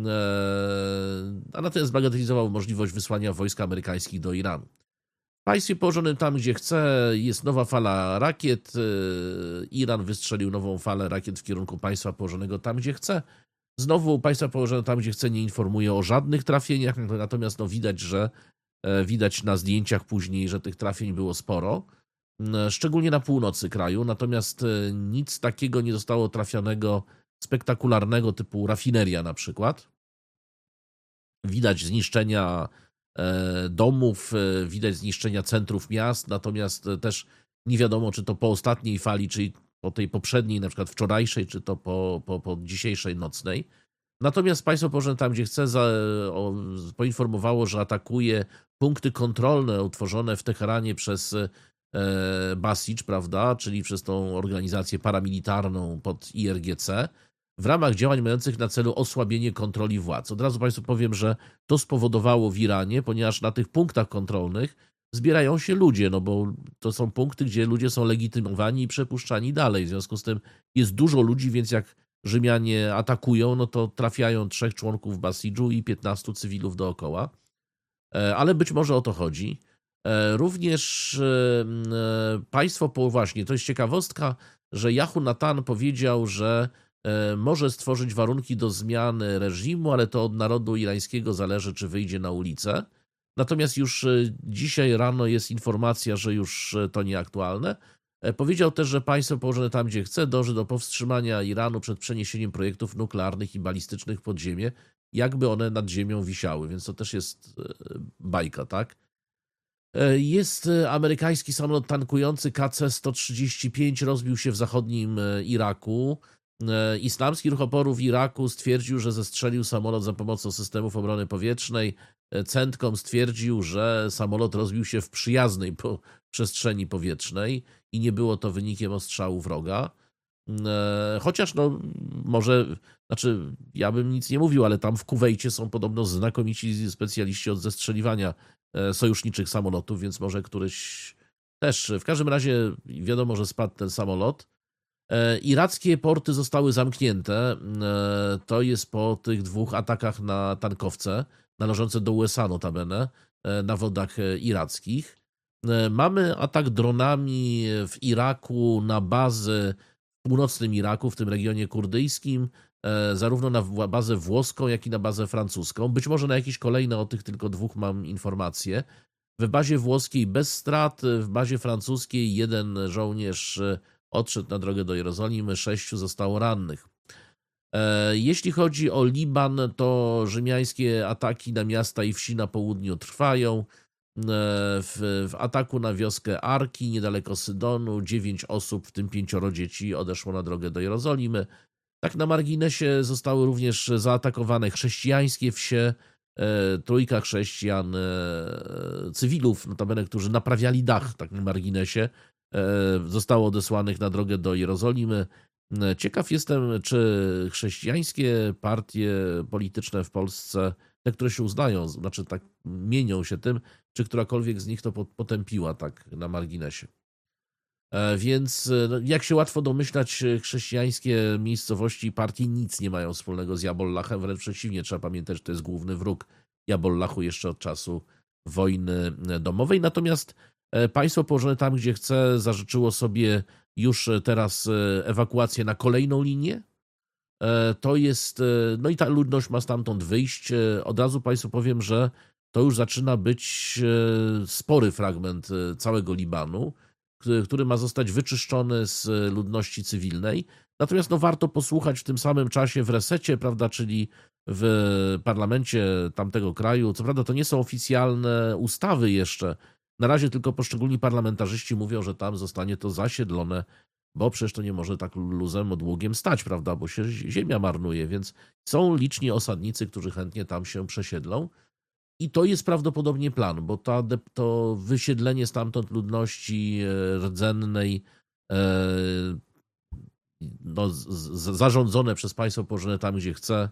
a natomiast zbagatelizował możliwość wysłania wojsk amerykańskich do Iranu. W państwie położonym tam, gdzie chce, jest nowa fala rakiet. Iran wystrzelił nową falę rakiet w kierunku państwa położonego tam, gdzie chce. Znowu państwa położone tam, gdzie chce, nie informuje o żadnych trafieniach, natomiast no, widać, że widać na zdjęciach później, że tych trafień było sporo, szczególnie na północy kraju, natomiast nic takiego nie zostało trafionego spektakularnego typu rafineria na przykład. Widać zniszczenia domów, widać zniszczenia centrów miast, natomiast też nie wiadomo, czy to po ostatniej fali, czyli po tej poprzedniej, na przykład wczorajszej, czy to po, po, po dzisiejszej nocnej. Natomiast państwo położone tam, gdzie chce, za, o, poinformowało, że atakuje punkty kontrolne utworzone w Teheranie przez Basij, prawda, czyli przez tą organizację paramilitarną pod I R G C, w ramach działań mających na celu osłabienie kontroli władz. Od razu Państwu powiem, że to spowodowało w Iranie, ponieważ na tych punktach kontrolnych zbierają się ludzie, no bo to są punkty, gdzie ludzie są legitymowani i przepuszczani dalej. W związku z tym jest dużo ludzi, więc jak Rzymianie atakują, no to trafiają trzech członków Basiju i piętnastu cywilów dookoła. Ale być może o to chodzi. Również państwo, właśnie, to jest ciekawostka, że Jehonatan powiedział, że może stworzyć warunki do zmiany reżimu, ale to od narodu irańskiego zależy, czy wyjdzie na ulicę. Natomiast już dzisiaj rano jest informacja, że już to nieaktualne. Powiedział też, że państwo położone tam, gdzie chce, dąży do powstrzymania Iranu przed przeniesieniem projektów nuklearnych i balistycznych pod ziemię, jakby one nad ziemią wisiały, więc to też jest bajka, tak? Jest amerykański samolot tankujący K C sto trzydzieści pięć, rozbił się w zachodnim Iraku. Islamski Ruch Oporu w Iraku stwierdził, że zestrzelił samolot za pomocą systemów obrony powietrznej. Centcom stwierdził, że samolot rozbił się w przyjaznej po przestrzeni powietrznej i nie było to wynikiem ostrzału wroga. Chociaż no może, znaczy ja bym nic nie mówił, ale tam w Kuwejcie są podobno znakomici specjaliści od zestrzeliwania sojuszniczych samolotów, więc może któryś też. W każdym razie wiadomo, że spadł ten samolot. Irackie porty zostały zamknięte. To jest po tych dwóch atakach na tankowce należące do U S A notabene na wodach irackich. Mamy atak dronami w Iraku na bazy w północnym Iraku, w tym regionie kurdyjskim, zarówno na bazę włoską, jak i na bazę francuską. Być może na jakieś kolejne, o tych tylko dwóch mam informacje. W bazie włoskiej bez strat, w bazie francuskiej jeden żołnierz odszedł na drogę do Jerozolimy, sześciu zostało rannych. Jeśli chodzi o Liban, to rzymiańskie ataki na miasta i wsi na południu trwają. W, w ataku na wioskę Arki, niedaleko Sydonu, dziewięć osób, w tym pięcioro dzieci, odeszło na drogę do Jerozolimy. Tak na marginesie zostały również zaatakowane chrześcijańskie wsie, e, trójka chrześcijan, e, cywilów, notabene, którzy naprawiali dach, tak na marginesie, e, zostało odesłanych na drogę do Jerozolimy. Ciekaw jestem, czy chrześcijańskie partie polityczne w Polsce, te, które się uznają, znaczy tak mienią się tym, czy którakolwiek z nich to potępiła tak na marginesie. Więc jak się łatwo domyślać, chrześcijańskie miejscowości i partie nic nie mają wspólnego z Jabollachem, wręcz przeciwnie, trzeba pamiętać, że to jest główny wróg Jabollachu jeszcze od czasu wojny domowej. Natomiast państwo położone tam, gdzie chce, zażyczyło sobie już teraz ewakuację na kolejną linię. To jest, no i ta ludność ma stamtąd wyjść. Od razu państwu powiem, że to już zaczyna być spory fragment całego Libanu, który ma zostać wyczyszczony z ludności cywilnej. Natomiast no, warto posłuchać w tym samym czasie w resecie, prawda, czyli w parlamencie tamtego kraju. Co prawda to nie są oficjalne ustawy jeszcze. Na razie tylko poszczególni parlamentarzyści mówią, że tam zostanie to zasiedlone, bo przecież to nie może tak luzem odłogiem stać, prawda, bo się ziemia marnuje, więc są liczni osadnicy, którzy chętnie tam się przesiedlą. I to jest prawdopodobnie plan, bo ta, to wysiedlenie stamtąd ludności rdzennej, no, z, z, zarządzone przez państwo położone tam, gdzie chce,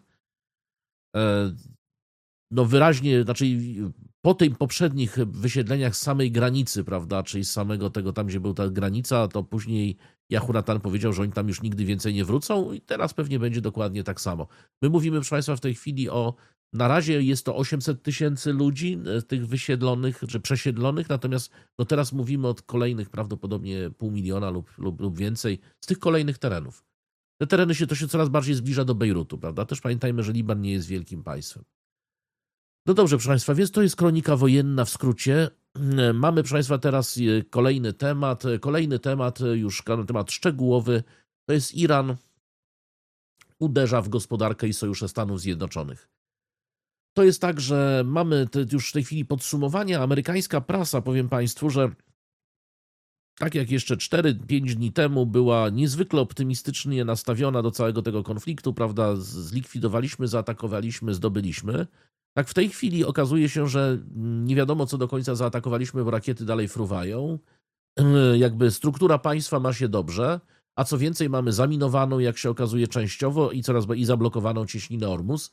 no wyraźnie, znaczy po tych poprzednich wysiedleniach z samej granicy, prawda, czyli z samego tego tam, gdzie była ta granica, to później Jehonatan powiedział, że oni tam już nigdy więcej nie wrócą i teraz pewnie będzie dokładnie tak samo. My mówimy, proszę państwa, w tej chwili o, na razie jest to osiemset tysięcy ludzi, tych wysiedlonych, czy przesiedlonych, natomiast no teraz mówimy o kolejnych prawdopodobnie pół miliona lub, lub, lub więcej z tych kolejnych terenów. Te tereny się, to się coraz bardziej zbliża do Bejrutu, prawda? Też pamiętajmy, że Liban nie jest wielkim państwem. No dobrze, proszę państwa, więc to jest kronika wojenna w skrócie. Mamy, proszę państwa, teraz kolejny temat. Kolejny temat, już temat szczegółowy, to jest Iran uderza w gospodarkę i sojusze Stanów Zjednoczonych. To jest tak, że mamy te, już w tej chwili podsumowania. Amerykańska prasa, powiem państwu, że tak jak jeszcze cztery pięć dni temu była niezwykle optymistycznie nastawiona do całego tego konfliktu, prawda, zlikwidowaliśmy, zaatakowaliśmy, zdobyliśmy, tak w tej chwili okazuje się, że nie wiadomo co do końca zaatakowaliśmy, bo rakiety dalej fruwają, jakby struktura państwa ma się dobrze, a co więcej mamy zaminowaną, jak się okazuje częściowo i coraz i zablokowaną cieśninę Ormus,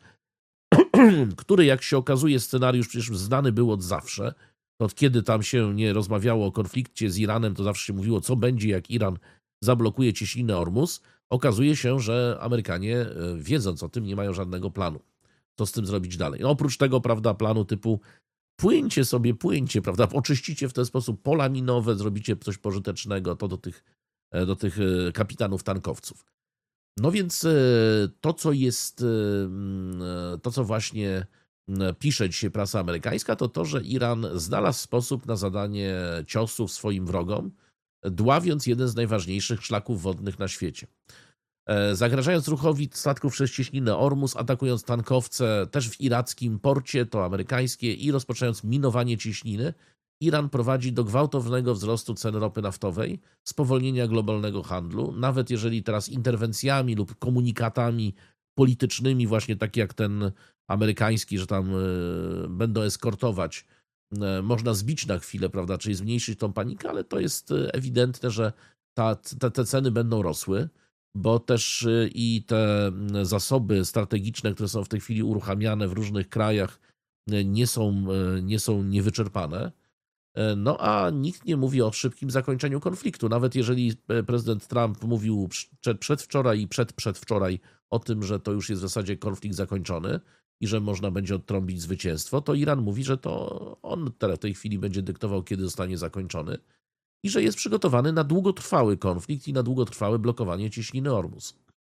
który jak się okazuje scenariusz przecież znany był od zawsze. Od kiedy tam się nie rozmawiało o konflikcie z Iranem, to zawsze się mówiło, co będzie, jak Iran zablokuje cieśninę Ormus. Okazuje się, że Amerykanie, wiedząc o tym, nie mają żadnego planu. Co z tym zrobić dalej? No, oprócz tego, prawda, planu typu płyńcie sobie, płyńcie, prawda, oczyścicie w ten sposób pola minowe, zrobicie coś pożytecznego, to do tych, do tych kapitanów tankowców. No więc to, co jest, to, co właśnie pisze dzisiaj prasa amerykańska, to to, że Iran znalazł sposób na zadanie ciosów swoim wrogom, dławiąc jeden z najważniejszych szlaków wodnych na świecie. Zagrażając ruchowi statków przez cieśninę Ormus, atakując tankowce też w irackim porcie, to amerykańskie, i rozpoczynając minowanie cieśniny, Iran prowadzi do gwałtownego wzrostu cen ropy naftowej, spowolnienia globalnego handlu, nawet jeżeli teraz interwencjami lub komunikatami politycznymi, właśnie takie jak ten amerykański, że tam będą eskortować, można zbić na chwilę, prawda, czyli zmniejszyć tą panikę, ale to jest ewidentne, że ta, te, te ceny będą rosły, bo też i te zasoby strategiczne, które są w tej chwili uruchamiane w różnych krajach, nie są, nie są niewyczerpane. No a nikt nie mówi o szybkim zakończeniu konfliktu. Nawet jeżeli prezydent Trump mówił przedwczoraj i przedprzedwczoraj o tym, że to już jest w zasadzie konflikt zakończony i że można będzie odtrąbić zwycięstwo, to Iran mówi, że to on w tej chwili będzie dyktował, kiedy zostanie zakończony i że jest przygotowany na długotrwały konflikt i na długotrwałe blokowanie cieśniny Ormus.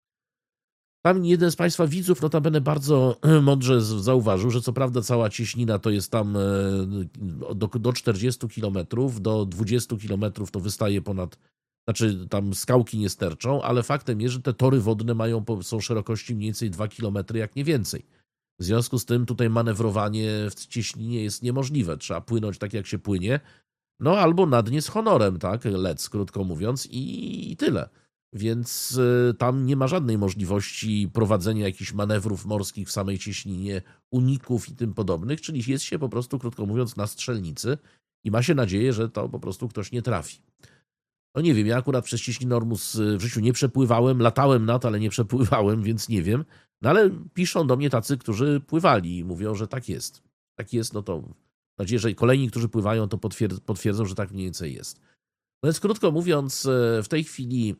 Tam jeden z Państwa widzów notabene bardzo mądrze zauważył, że co prawda cała cieśnina to jest tam do, do czterdziestu kilometrów, do dwudziestu kilometrów to wystaje ponad, znaczy tam skałki nie sterczą, ale faktem jest, że te tory wodne mają, są szerokości mniej więcej dwa kilometry, jak nie więcej. W związku z tym tutaj manewrowanie w cieśninie jest niemożliwe. Trzeba płynąć tak, jak się płynie, no albo na dnie z honorem, tak, lec, krótko mówiąc, i, i tyle. Więc tam nie ma żadnej możliwości prowadzenia jakichś manewrów morskich w samej cieśninie, uników i tym podobnych, czyli jest się po prostu, krótko mówiąc, na strzelnicy i ma się nadzieję, że to po prostu ktoś nie trafi. No nie wiem, ja akurat przez cieśninę Ormus w życiu nie przepływałem, latałem nad, ale nie przepływałem, więc nie wiem. No ale piszą do mnie tacy, którzy pływali i mówią, że tak jest. Tak jest, no to mam nadzieję, że kolejni, którzy pływają, to potwierd- potwierdzą, że tak mniej więcej jest. No więc krótko mówiąc, w tej chwili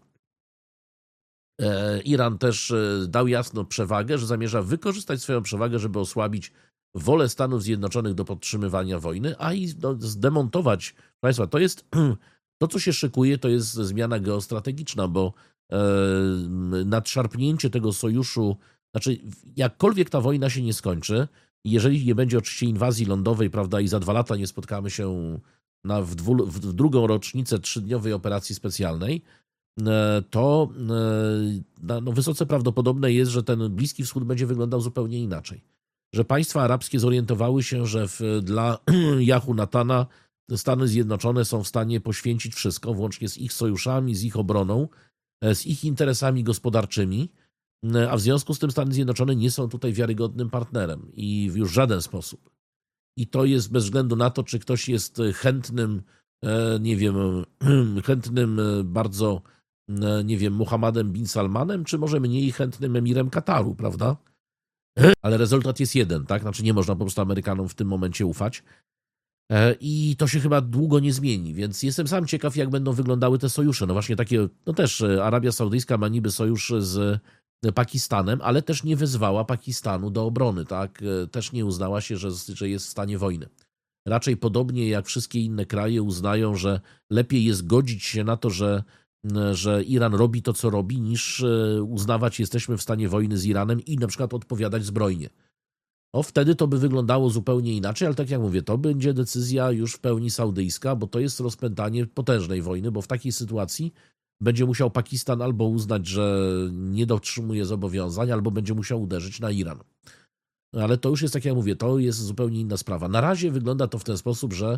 Iran też dał jasno przewagę, że zamierza wykorzystać swoją przewagę, żeby osłabić wolę Stanów Zjednoczonych do podtrzymywania wojny, a i zdemontować państwa. To jest to, co się szykuje, to jest zmiana geostrategiczna, bo nadszarpnięcie tego sojuszu, znaczy jakkolwiek ta wojna się nie skończy, jeżeli nie będzie oczywiście inwazji lądowej, prawda, i za dwa lata nie spotkamy się na, w, dwu, w drugą rocznicę trzydniowej operacji specjalnej, to no, wysoce prawdopodobne jest, że ten Bliski Wschód będzie wyglądał zupełnie inaczej. Że państwa arabskie zorientowały się, że w, dla Jahu Natana Stany Zjednoczone są w stanie poświęcić wszystko, włącznie z ich sojuszami, z ich obroną, z ich interesami gospodarczymi, a w związku z tym Stany Zjednoczone nie są tutaj wiarygodnym partnerem i już w żaden sposób. I to jest bez względu na to, czy ktoś jest chętnym, nie wiem, chętnym bardzo, nie wiem, Muhammadem bin Salmanem, czy może mniej chętnym emirem Kataru, prawda? Ale rezultat jest jeden, tak? Znaczy nie można po prostu Amerykanom w tym momencie ufać. I to się chyba długo nie zmieni, więc jestem sam ciekaw, jak będą wyglądały te sojusze. No właśnie takie, no też Arabia Saudyjska ma niby sojusz z Pakistanem, ale też nie wezwała Pakistanu do obrony, tak? Też nie uznała się, że, że jest w stanie wojny. Raczej podobnie jak wszystkie inne kraje uznają, że lepiej jest godzić się na to, że, że Iran robi to, co robi, niż uznawać, jesteśmy w stanie wojny z Iranem i na przykład odpowiadać zbrojnie. No wtedy to by wyglądało zupełnie inaczej, ale tak jak mówię, to będzie decyzja już w pełni saudyjska, bo to jest rozpętanie potężnej wojny, bo w takiej sytuacji będzie musiał Pakistan albo uznać, że nie dotrzymuje zobowiązań, albo będzie musiał uderzyć na Iran. Ale to już jest, tak jak mówię, to jest zupełnie inna sprawa. Na razie wygląda to w ten sposób, że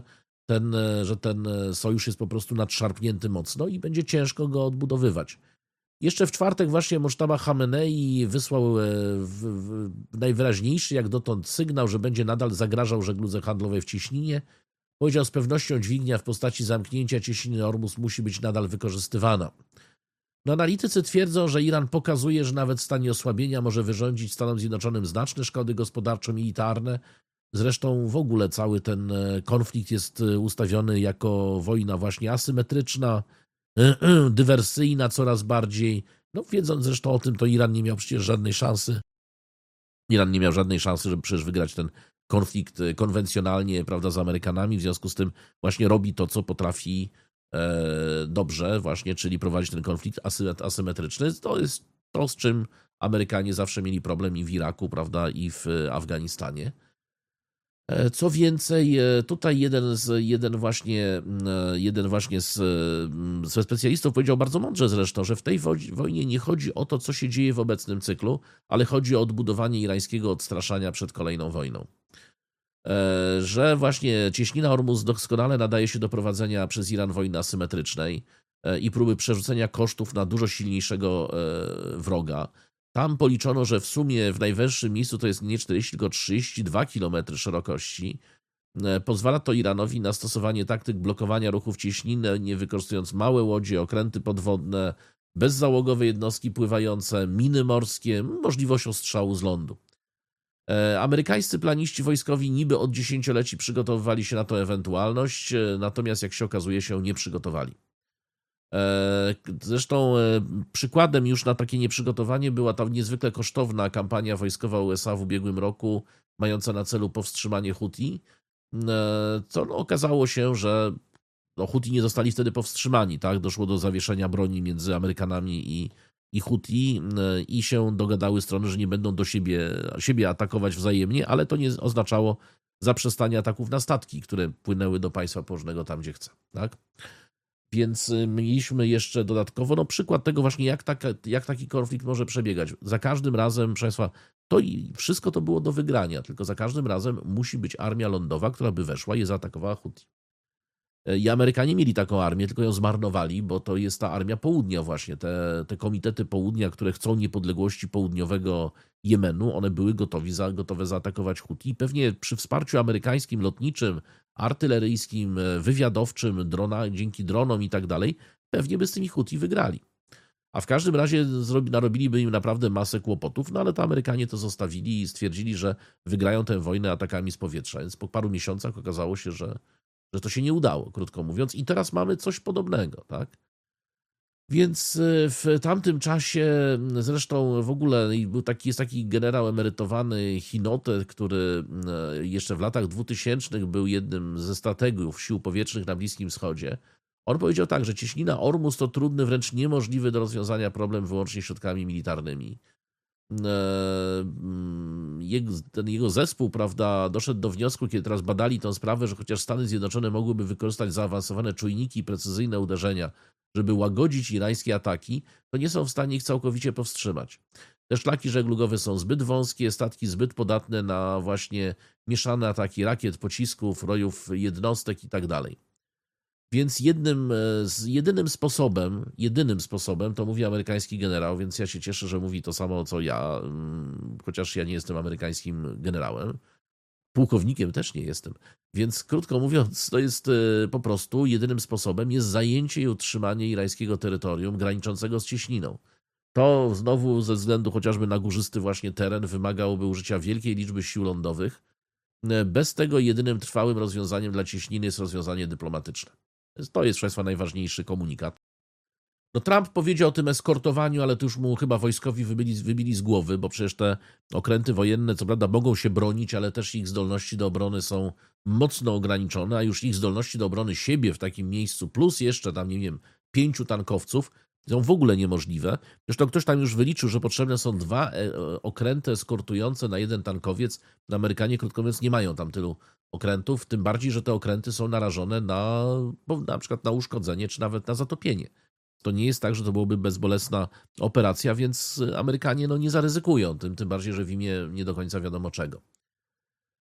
ten, że ten sojusz jest po prostu nadszarpnięty mocno i będzie ciężko go odbudowywać. Jeszcze w czwartek właśnie Możtaba Chamenei wysłał w, w, najwyraźniejszy jak dotąd sygnał, że będzie nadal zagrażał żegludze handlowej w Cieśninie. Powiedział, z pewnością dźwignia w postaci zamknięcia cieśniny Ormus musi być nadal wykorzystywana. No, analitycy twierdzą, że Iran pokazuje, że nawet w stanie osłabienia może wyrządzić Stanom Zjednoczonym znaczne szkody gospodarczo-militarne. Zresztą w ogóle cały ten konflikt jest ustawiony jako wojna właśnie asymetryczna, dywersyjna coraz bardziej. No, wiedząc zresztą o tym, to Iran nie miał przecież żadnej szansy. Iran nie miał żadnej szansy, żeby przecież wygrać ten konflikt konwencjonalnie, prawda, z Amerykanami. W związku z tym właśnie robi to, co potrafi e, dobrze właśnie, czyli prowadzić ten konflikt asymetryczny. To jest to, z czym Amerykanie zawsze mieli problem i w Iraku, prawda, i w Afganistanie. Co więcej, tutaj jeden z jeden właśnie, jeden właśnie z, ze specjalistów powiedział bardzo mądrze zresztą, że w tej wojnie nie chodzi o to, co się dzieje w obecnym cyklu, ale chodzi o odbudowanie irańskiego odstraszania przed kolejną wojną. Że właśnie cieśnina Ormus doskonale nadaje się do prowadzenia przez Iran wojny asymetrycznej i próby przerzucenia kosztów na dużo silniejszego wroga. Tam policzono, że w sumie w najwęższym miejscu to jest nie czterdzieści, tylko trzydzieści dwa kilometry szerokości. Pozwala to Iranowi na stosowanie taktyk blokowania ruchów cieśniny, nie wykorzystując małe łodzie, okręty podwodne, bezzałogowe jednostki pływające, miny morskie, możliwość ostrzału z lądu. Amerykańscy planiści wojskowi niby od dziesięcioleci przygotowywali się na tę ewentualność, natomiast jak się okazuje się nie przygotowali. Zresztą przykładem już na takie nieprzygotowanie była ta niezwykle kosztowna kampania wojskowa U S A w ubiegłym roku, mająca na celu powstrzymanie Huti, co no, okazało się, że no, Huti nie zostali wtedy powstrzymani, tak? Doszło do zawieszenia broni między Amerykanami i, i Huti i się dogadały strony, że nie będą do siebie, siebie atakować wzajemnie, ale to nie oznaczało zaprzestania ataków na statki, które płynęły do państwa położonego tam, gdzie chce, tak? Więc mieliśmy jeszcze dodatkowo no, przykład tego właśnie, jak, taka, jak taki konflikt może przebiegać. Za każdym razem, proszę Państwa, to i wszystko to było do wygrania, tylko za każdym razem musi być armia lądowa, która by weszła i zaatakowała Huti. I Amerykanie mieli taką armię, tylko ją zmarnowali, bo to jest ta armia południa właśnie, te, te komitety południa, które chcą niepodległości południowego Jemenu, one były gotowi za, gotowe zaatakować Huti i pewnie przy wsparciu amerykańskim, lotniczym, artyleryjskim, wywiadowczym, drona, dzięki dronom i tak dalej, pewnie by z tymi Huti wygrali. A w każdym razie zrobi, narobiliby im naprawdę masę kłopotów, no ale to Amerykanie to zostawili i stwierdzili, że wygrają tę wojnę atakami z powietrza. Więc po paru miesiącach okazało się, że, że to się nie udało, krótko mówiąc. I teraz mamy coś podobnego, tak? Więc w tamtym czasie zresztą w ogóle był taki, jest taki generał emerytowany Hinote, który jeszcze w latach dwutysięcznych był jednym ze strategów sił powietrznych na Bliskim Wschodzie. On powiedział tak, że cieśnina Ormus to trudny, wręcz niemożliwy do rozwiązania problem wyłącznie środkami militarnymi. Ten jego zespół, prawda, doszedł do wniosku, kiedy teraz badali tę sprawę, że chociaż Stany Zjednoczone mogłyby wykorzystać zaawansowane czujniki i precyzyjne uderzenia, żeby łagodzić irańskie ataki, to nie są w stanie ich całkowicie powstrzymać. Te szlaki żeglugowe są zbyt wąskie, statki zbyt podatne na właśnie mieszane ataki rakiet, pocisków, rojów jednostek i tak dalej. Więc jednym, jedynym sposobem, jedynym sposobem, to mówi amerykański generał, więc ja się cieszę, że mówi to samo, co ja, chociaż ja nie jestem amerykańskim generałem. Pułkownikiem też nie jestem. Więc krótko mówiąc, to jest po prostu jedynym sposobem jest zajęcie i utrzymanie irańskiego terytorium graniczącego z cieśniną. To znowu ze względu chociażby na górzysty właśnie teren wymagałoby użycia wielkiej liczby sił lądowych. Bez tego jedynym trwałym rozwiązaniem dla cieśniny jest rozwiązanie dyplomatyczne. To jest, proszę Państwa, najważniejszy komunikat. No Trump powiedział o tym eskortowaniu, ale to już mu chyba wojskowi wybili, wybili z głowy, bo przecież te okręty wojenne, co prawda, mogą się bronić, ale też ich zdolności do obrony są mocno ograniczone, a już ich zdolności do obrony siebie w takim miejscu, plus jeszcze tam, nie wiem, pięciu tankowców, są w ogóle niemożliwe. Zresztą ktoś tam już wyliczył, że potrzebne są dwa okręty eskortujące na jeden tankowiec. Amerykanie, krótko mówiąc, nie mają tam tylu okrętów, tym bardziej, że te okręty są narażone na, na przykład na uszkodzenie, czy nawet na zatopienie. To nie jest tak, że to byłoby bezbolesna operacja, więc Amerykanie no, nie zaryzykują tym, tym bardziej, że w imię nie do końca wiadomo czego.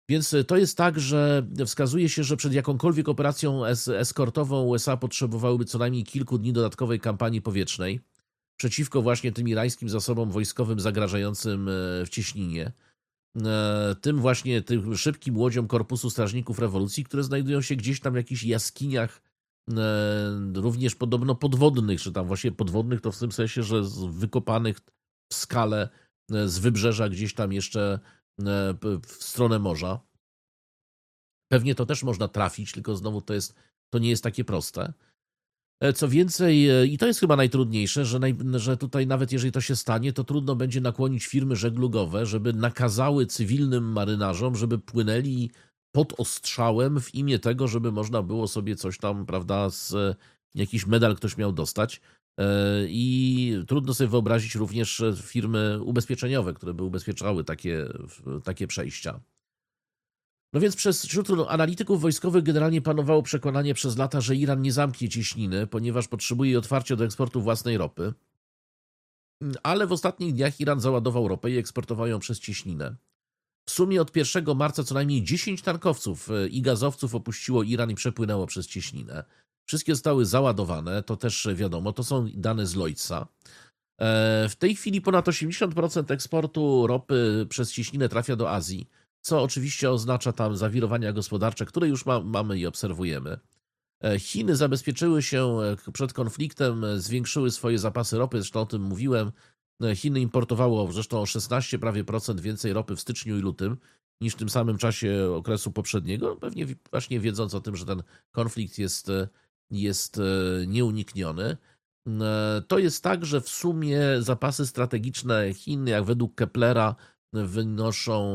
Więc to jest tak, że wskazuje się, że przed jakąkolwiek operacją es eskortową U S A potrzebowałyby co najmniej kilku dni dodatkowej kampanii powietrznej przeciwko właśnie tym irańskim zasobom wojskowym zagrażającym w cieśninie. Tym właśnie tym szybkim łodziom Korpusu Strażników Rewolucji, które znajdują się gdzieś tam w jakichś jaskiniach, również podobno podwodnych, czy tam właśnie podwodnych to w tym sensie, że wykopanych w skale z wybrzeża gdzieś tam jeszcze w stronę morza. Pewnie to też można trafić, tylko znowu to jest, to nie jest takie proste. Co więcej, i to jest chyba najtrudniejsze, że, naj, że tutaj nawet jeżeli to się stanie, to trudno będzie nakłonić firmy żeglugowe, żeby nakazały cywilnym marynarzom, żeby płynęli pod ostrzałem w imię tego, żeby można było sobie coś tam, prawda, z jakiś medal ktoś miał dostać. I trudno sobie wyobrazić również firmy ubezpieczeniowe, które by ubezpieczały takie, takie przejścia. No więc przez wśród analityków wojskowych generalnie panowało przekonanie przez lata, że Iran nie zamknie cieśniny, ponieważ potrzebuje jej otwarcia do eksportu własnej ropy. Ale w ostatnich dniach Iran załadował ropę i eksportował ją przez cieśninę. W sumie od pierwszego marca co najmniej dziesięć tankowców i gazowców opuściło Iran i przepłynęło przez cieśninę. Wszystkie zostały załadowane, to też wiadomo, to są dane z Lloydsa. W tej chwili ponad osiemdziesiąt procent eksportu ropy przez cieśninę trafia do Azji, co oczywiście oznacza tam zawirowania gospodarcze, które już ma, mamy i obserwujemy. Chiny zabezpieczyły się przed konfliktem, zwiększyły swoje zapasy ropy, zresztą o tym mówiłem. Chiny importowało zresztą o szesnaście prawie procent więcej ropy w styczniu i lutym niż w tym samym czasie okresu poprzedniego, pewnie właśnie wiedząc o tym, że ten konflikt jest, jest nieunikniony. To jest tak, że w sumie zapasy strategiczne Chin, jak według Keplera, wynoszą,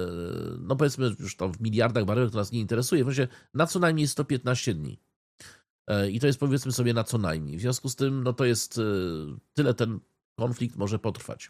no powiedzmy już tam w miliardach baryłek, to nas nie interesuje, w sensie na co najmniej sto piętnaście dni. I to jest powiedzmy sobie na co najmniej. W związku z tym, no to jest tyle ten konflikt może potrwać.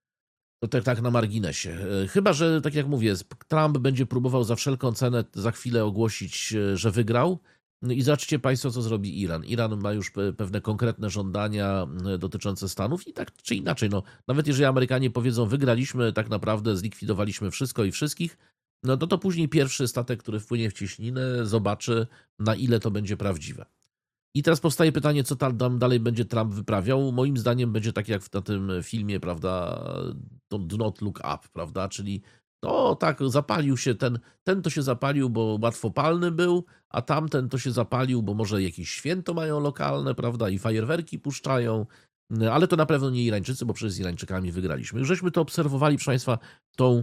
To tak, tak na marginesie. Chyba że, tak jak mówię, Trump będzie próbował za wszelką cenę za chwilę ogłosić, że wygrał. I zobaczcie Państwo, co zrobi Iran. Iran ma już pewne konkretne żądania dotyczące Stanów i tak czy inaczej, no, nawet jeżeli Amerykanie powiedzą, wygraliśmy, tak naprawdę zlikwidowaliśmy wszystko i wszystkich, no to to później pierwszy statek, który wpłynie w cieśninę, zobaczy, na ile to będzie prawdziwe. I teraz powstaje pytanie, co tam dalej będzie Trump wyprawiał. Moim zdaniem będzie tak jak na tym filmie, prawda, Do Not Look Up, prawda, czyli no tak, zapalił się ten, ten to się zapalił, bo łatwopalny był, a tamten to się zapalił, bo może jakieś święto mają lokalne, prawda, i fajerwerki puszczają, ale to na pewno nie Irańczycy, bo przecież z Irańczykami wygraliśmy. Już żeśmy to obserwowali, proszę Państwa, tą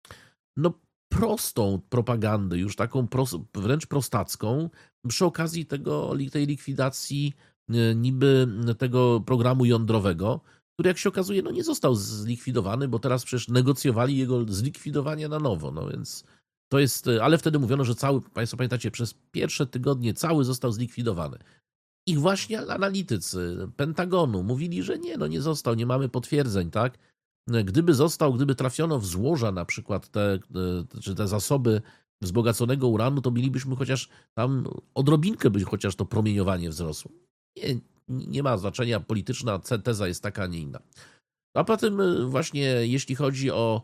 no prostą propagandę, już taką pros, wręcz prostacką, przy okazji tego, tej likwidacji niby tego programu jądrowego, który jak się okazuje, no nie został zlikwidowany, bo teraz przecież negocjowali jego zlikwidowanie na nowo, no więc to jest, ale wtedy mówiono, że cały, Państwo pamiętacie, przez pierwsze tygodnie cały został zlikwidowany. Ich właśnie analitycy Pentagonu mówili, że nie, no nie został, nie mamy potwierdzeń, tak? Gdyby został, gdyby trafiono w złoża na przykład te, czy te zasoby wzbogaconego uranu, to mielibyśmy chociaż tam odrobinkę, by chociaż to promieniowanie wzrosło. Nie, nie ma znaczenia, polityczna teza jest taka, a nie inna. A poza tym właśnie jeśli chodzi o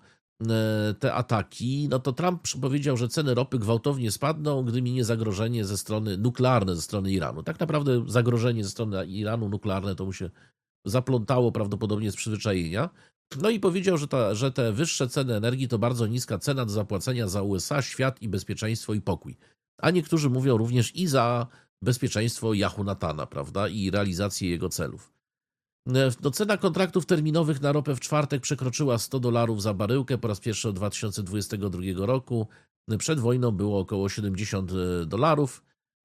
te ataki, no to Trump powiedział, że ceny ropy gwałtownie spadną, gdy minie zagrożenie ze strony nuklearne, ze strony Iranu. Tak naprawdę zagrożenie ze strony Iranu nuklearne to mu się zaplątało prawdopodobnie z przyzwyczajenia. No i powiedział, że, ta, że te wyższe ceny energii to bardzo niska cena do zapłacenia za U S A, świat i bezpieczeństwo i pokój. A niektórzy mówią również i za bezpieczeństwo Jehonatana, prawda, i realizację jego celów. No, cena kontraktów terminowych na ropę w czwartek przekroczyła sto dolarów za baryłkę po raz pierwszy od dwa tysiące dwudziestego drugiego roku. Przed wojną było około siedemdziesiąt dolarów.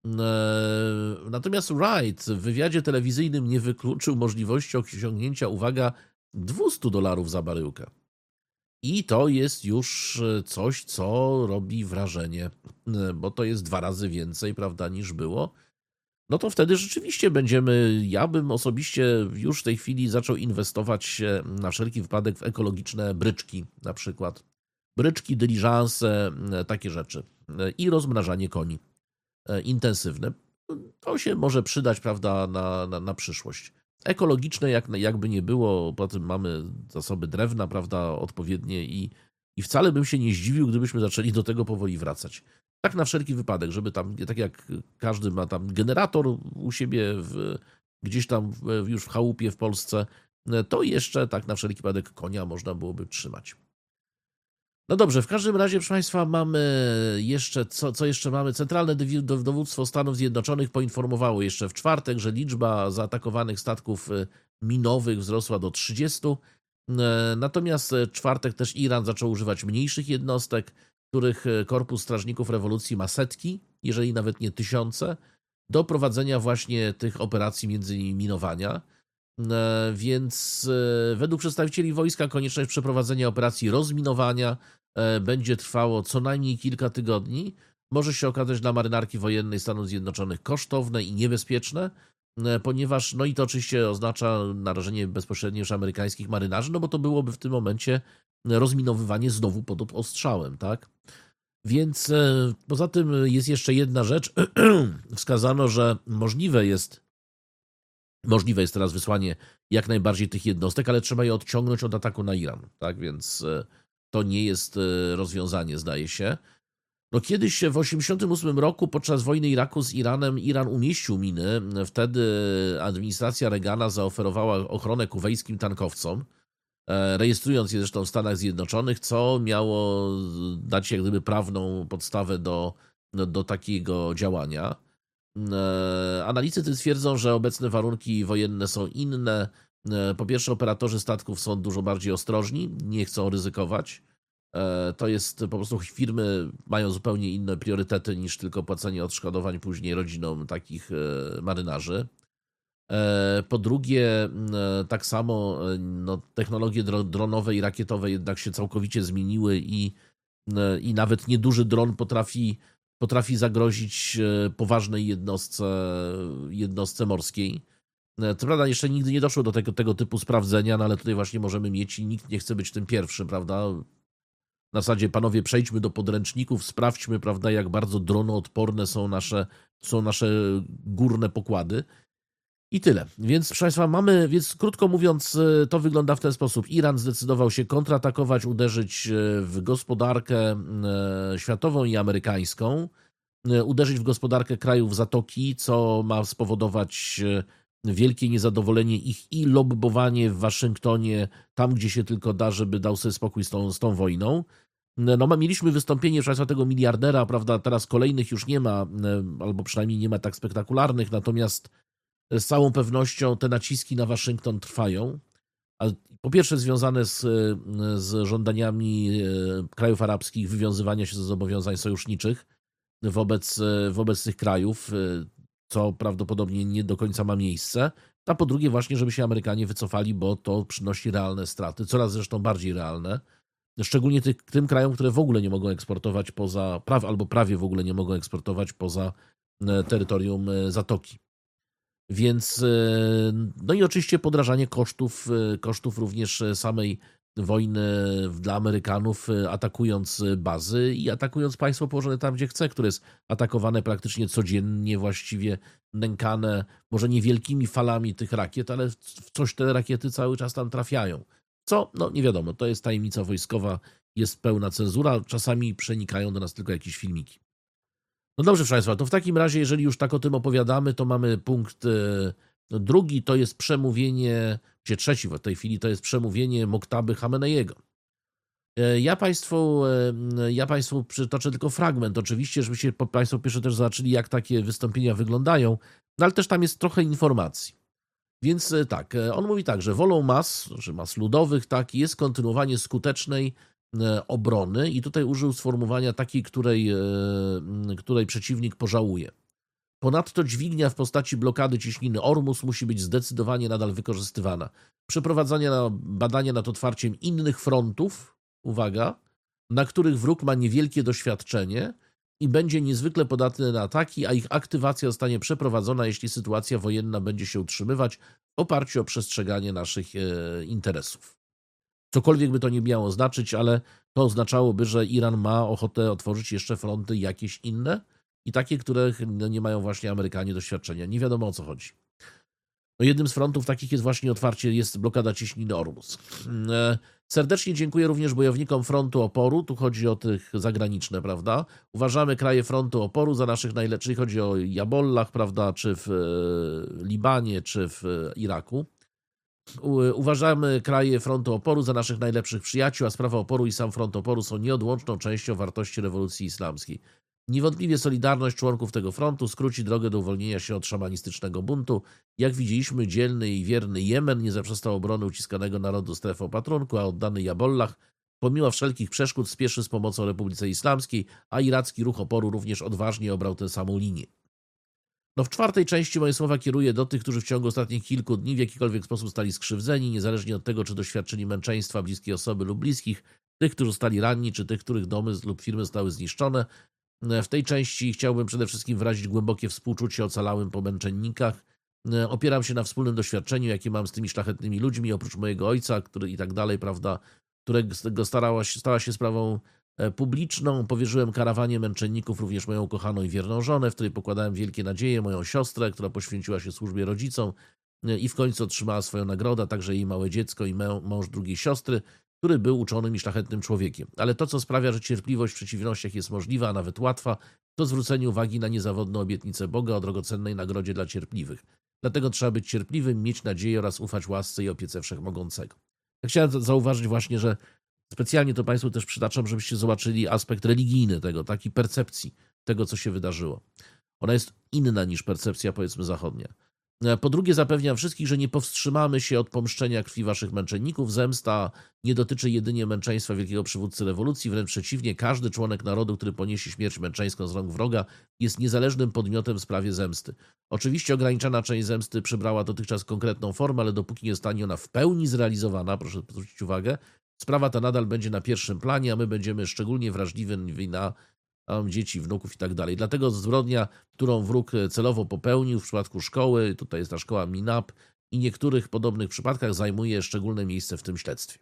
Natomiast Wright w wywiadzie telewizyjnym nie wykluczył możliwości osiągnięcia, uwaga, dwieście dolarów za baryłkę. I to jest już coś, co robi wrażenie, bo to jest dwa razy więcej, prawda, niż było. No to wtedy rzeczywiście będziemy, ja bym osobiście już w tej chwili zaczął inwestować na wszelki wypadek w ekologiczne bryczki na przykład. Bryczki, dyliżanse, takie rzeczy. I rozmnażanie koni intensywne. To się może przydać, prawda, na, na, na przyszłość. Ekologiczne jak, jakby nie było, poza tym mamy zasoby drewna, prawda, odpowiednie i I wcale bym się nie zdziwił, gdybyśmy zaczęli do tego powoli wracać. Tak na wszelki wypadek, żeby tam, tak jak każdy ma tam generator u siebie w, gdzieś tam w, już w chałupie w Polsce, to jeszcze tak na wszelki wypadek konia można byłoby trzymać. No dobrze, w każdym razie, proszę Państwa, mamy jeszcze, co, co jeszcze mamy? Centralne Dowództwo Stanów Zjednoczonych poinformowało jeszcze w czwartek, że liczba zaatakowanych statków minowych wzrosła do trzydziestu. Natomiast w czwartek też Iran zaczął używać mniejszych jednostek, których Korpus Strażników Rewolucji ma setki, jeżeli nawet nie tysiące, do prowadzenia właśnie tych operacji między innymi minowania. Więc według przedstawicieli wojska konieczność przeprowadzenia operacji rozminowania będzie trwało co najmniej kilka tygodni. Może się okazać dla marynarki wojennej Stanów Zjednoczonych kosztowne i niebezpieczne, ponieważ, no i to oczywiście oznacza narażenie bezpośrednio już amerykańskich marynarzy, no bo to byłoby w tym momencie rozminowywanie znowu pod ostrzałem, tak? Więc poza tym jest jeszcze jedna rzecz. Wskazano, że możliwe jest Możliwe jest teraz wysłanie jak najbardziej tych jednostek, ale trzeba je odciągnąć od ataku na Iran, tak? Więc to nie jest rozwiązanie, zdaje się. No kiedyś w tysiąc dziewięćset osiemdziesiątym ósmym roku podczas wojny Iraku z Iranem Iran umieścił miny. Wtedy administracja Reagana zaoferowała ochronę kuwejskim tankowcom, rejestrując je zresztą w Stanach Zjednoczonych, co miało dać jak gdyby prawną podstawę do, do takiego działania. Analitycy twierdzą, że obecne warunki wojenne są inne. Po pierwsze, operatorzy statków są dużo bardziej ostrożni, nie chcą ryzykować. To jest po prostu firmy mają zupełnie inne priorytety niż tylko płacenie odszkodowań później rodzinom takich marynarzy. Po drugie, tak samo no, technologie dronowe i rakietowe jednak się całkowicie zmieniły i, i nawet nieduży dron potrafi potrafi zagrozić poważnej jednostce, jednostce morskiej. Co prawda jeszcze nigdy nie doszło do tego, tego typu sprawdzenia, no ale tutaj właśnie możemy mieć i nikt nie chce być tym pierwszym, prawda? Na zasadzie, panowie, przejdźmy do podręczników, sprawdźmy, prawda, jak bardzo dronoodporne są nasze, są nasze górne pokłady. I tyle. Więc, proszę Państwa, mamy, więc krótko mówiąc, to wygląda w ten sposób. Iran zdecydował się kontratakować, uderzyć w gospodarkę światową i amerykańską, uderzyć w gospodarkę krajów Zatoki, co ma spowodować wielkie niezadowolenie ich i lobbowanie w Waszyngtonie, tam gdzie się tylko da, żeby dał sobie spokój z tą, z tą wojną. No, mieliśmy wystąpienie, proszę Państwa, tego miliardera, prawda, teraz kolejnych już nie ma, albo przynajmniej nie ma tak spektakularnych, natomiast z całą pewnością te naciski na Waszyngton trwają. A po pierwsze związane z, z żądaniami krajów arabskich wywiązywania się ze zobowiązań sojuszniczych wobec, wobec tych krajów, co prawdopodobnie nie do końca ma miejsce. A po drugie właśnie, żeby się Amerykanie wycofali, bo to przynosi realne straty, coraz zresztą bardziej realne. Szczególnie tych, tym krajom, które w ogóle nie mogą eksportować poza, praw, albo prawie w ogóle nie mogą eksportować poza terytorium Zatoki. Więc, no i oczywiście podrażanie kosztów, kosztów również samej wojny dla Amerykanów, atakując bazy i atakując państwo położone tam, gdzie chce, które jest atakowane praktycznie codziennie, właściwie nękane, może niewielkimi falami tych rakiet, ale w coś te rakiety cały czas tam trafiają. Co? No nie wiadomo, to jest tajemnica wojskowa, jest pełna cenzura, czasami przenikają do nas tylko jakieś filmiki. No dobrze, proszę Państwa, to w takim razie, jeżeli już tak o tym opowiadamy, to mamy punkt drugi, to jest przemówienie, czy trzeci w tej chwili, to jest przemówienie Moktaby Chameneiego. Ja Państwu, ja Państwu przytoczę tylko fragment, oczywiście, żebyście Państwo pierwsze też zobaczyli, jak takie wystąpienia wyglądają, no ale też tam jest trochę informacji. Więc tak, on mówi tak, że wolą mas, czy mas ludowych, tak, jest kontynuowanie skutecznej obrony i tutaj użył sformułowania takiej, której, której przeciwnik pożałuje. Ponadto dźwignia w postaci blokady ciśniny Ormus musi być zdecydowanie nadal wykorzystywana. Przeprowadzanie na badania nad otwarciem innych frontów, uwaga, na których wróg ma niewielkie doświadczenie i będzie niezwykle podatny na ataki, a ich aktywacja zostanie przeprowadzona, jeśli sytuacja wojenna będzie się utrzymywać w oparciu o przestrzeganie naszych interesów. Cokolwiek by to nie miało znaczyć, ale to oznaczałoby, że Iran ma ochotę otworzyć jeszcze fronty jakieś inne i takie, których nie mają właśnie Amerykanie doświadczenia. Nie wiadomo, o co chodzi. No jednym z frontów takich jest właśnie otwarcie, jest blokada cieśniny Ormus. Serdecznie dziękuję również bojownikom Frontu Oporu, tu chodzi o tych zagraniczne, prawda? Uważamy kraje Frontu Oporu za naszych najlepszych, chodzi o Jabollah, prawda, czy w Libanie, czy w Iraku. Uważamy kraje Frontu Oporu za naszych najlepszych przyjaciół, a sprawa oporu i sam Front Oporu są nieodłączną częścią wartości rewolucji islamskiej. Niewątpliwie solidarność członków tego frontu skróci drogę do uwolnienia się od szamanistycznego buntu. Jak widzieliśmy, dzielny i wierny Jemen nie zaprzestał obrony uciskanego narodu strefy opatrunku, a oddany Jabollah, pomimo wszelkich przeszkód, spieszy z pomocą Republice Islamskiej, a iracki ruch oporu również odważnie obrał tę samą linię. No w czwartej części moje słowa kieruję do tych, którzy w ciągu ostatnich kilku dni w jakikolwiek sposób stali skrzywdzeni, niezależnie od tego, czy doświadczyli męczeństwa bliskiej osoby lub bliskich, tych, którzy zostali ranni, czy tych, których domy lub firmy zostały zniszczone. W tej części chciałbym przede wszystkim wyrazić głębokie współczucie ocalałym po męczennikach. Opieram się na wspólnym doświadczeniu, jakie mam z tymi szlachetnymi ludźmi, oprócz mojego ojca, który i tak dalej, prawda, którego starała się, stała się sprawą publiczną. Powierzyłem karawanie męczenników również moją kochaną i wierną żonę, w której pokładałem wielkie nadzieje, moją siostrę, która poświęciła się służbie rodzicom i w końcu otrzymała swoją nagrodę, a także jej małe dziecko i mąż drugiej siostry, który był uczonym i szlachetnym człowiekiem. Ale to, co sprawia, że cierpliwość w przeciwnościach jest możliwa, a nawet łatwa, to zwrócenie uwagi na niezawodną obietnicę Boga o drogocennej nagrodzie dla cierpliwych. Dlatego trzeba być cierpliwym, mieć nadzieję oraz ufać łasce i opiece Wszechmogącego. Ja chciałem zauważyć właśnie, że specjalnie to Państwu też przytaczam, żebyście zobaczyli aspekt religijny tego, takiej percepcji tego, co się wydarzyło. Ona jest inna niż percepcja, powiedzmy, zachodnia. Po drugie, zapewniam wszystkich, że nie powstrzymamy się od pomszczenia krwi waszych męczenników. Zemsta nie dotyczy jedynie męczeństwa wielkiego przywódcy rewolucji, wręcz przeciwnie, każdy członek narodu, który poniesie śmierć męczeńską z rąk wroga, jest niezależnym podmiotem w sprawie zemsty. Oczywiście ograniczona część zemsty przybrała dotychczas konkretną formę, ale dopóki nie zostanie ona w pełni zrealizowana, proszę zwrócić uwagę, sprawa ta nadal będzie na pierwszym planie, a my będziemy szczególnie wrażliwi na dzieci, wnuków i tak dalej. Dlatego zbrodnia, którą wróg celowo popełnił w przypadku szkoły, tutaj jest ta szkoła Minab, i niektórych podobnych przypadkach zajmuje szczególne miejsce w tym śledztwie.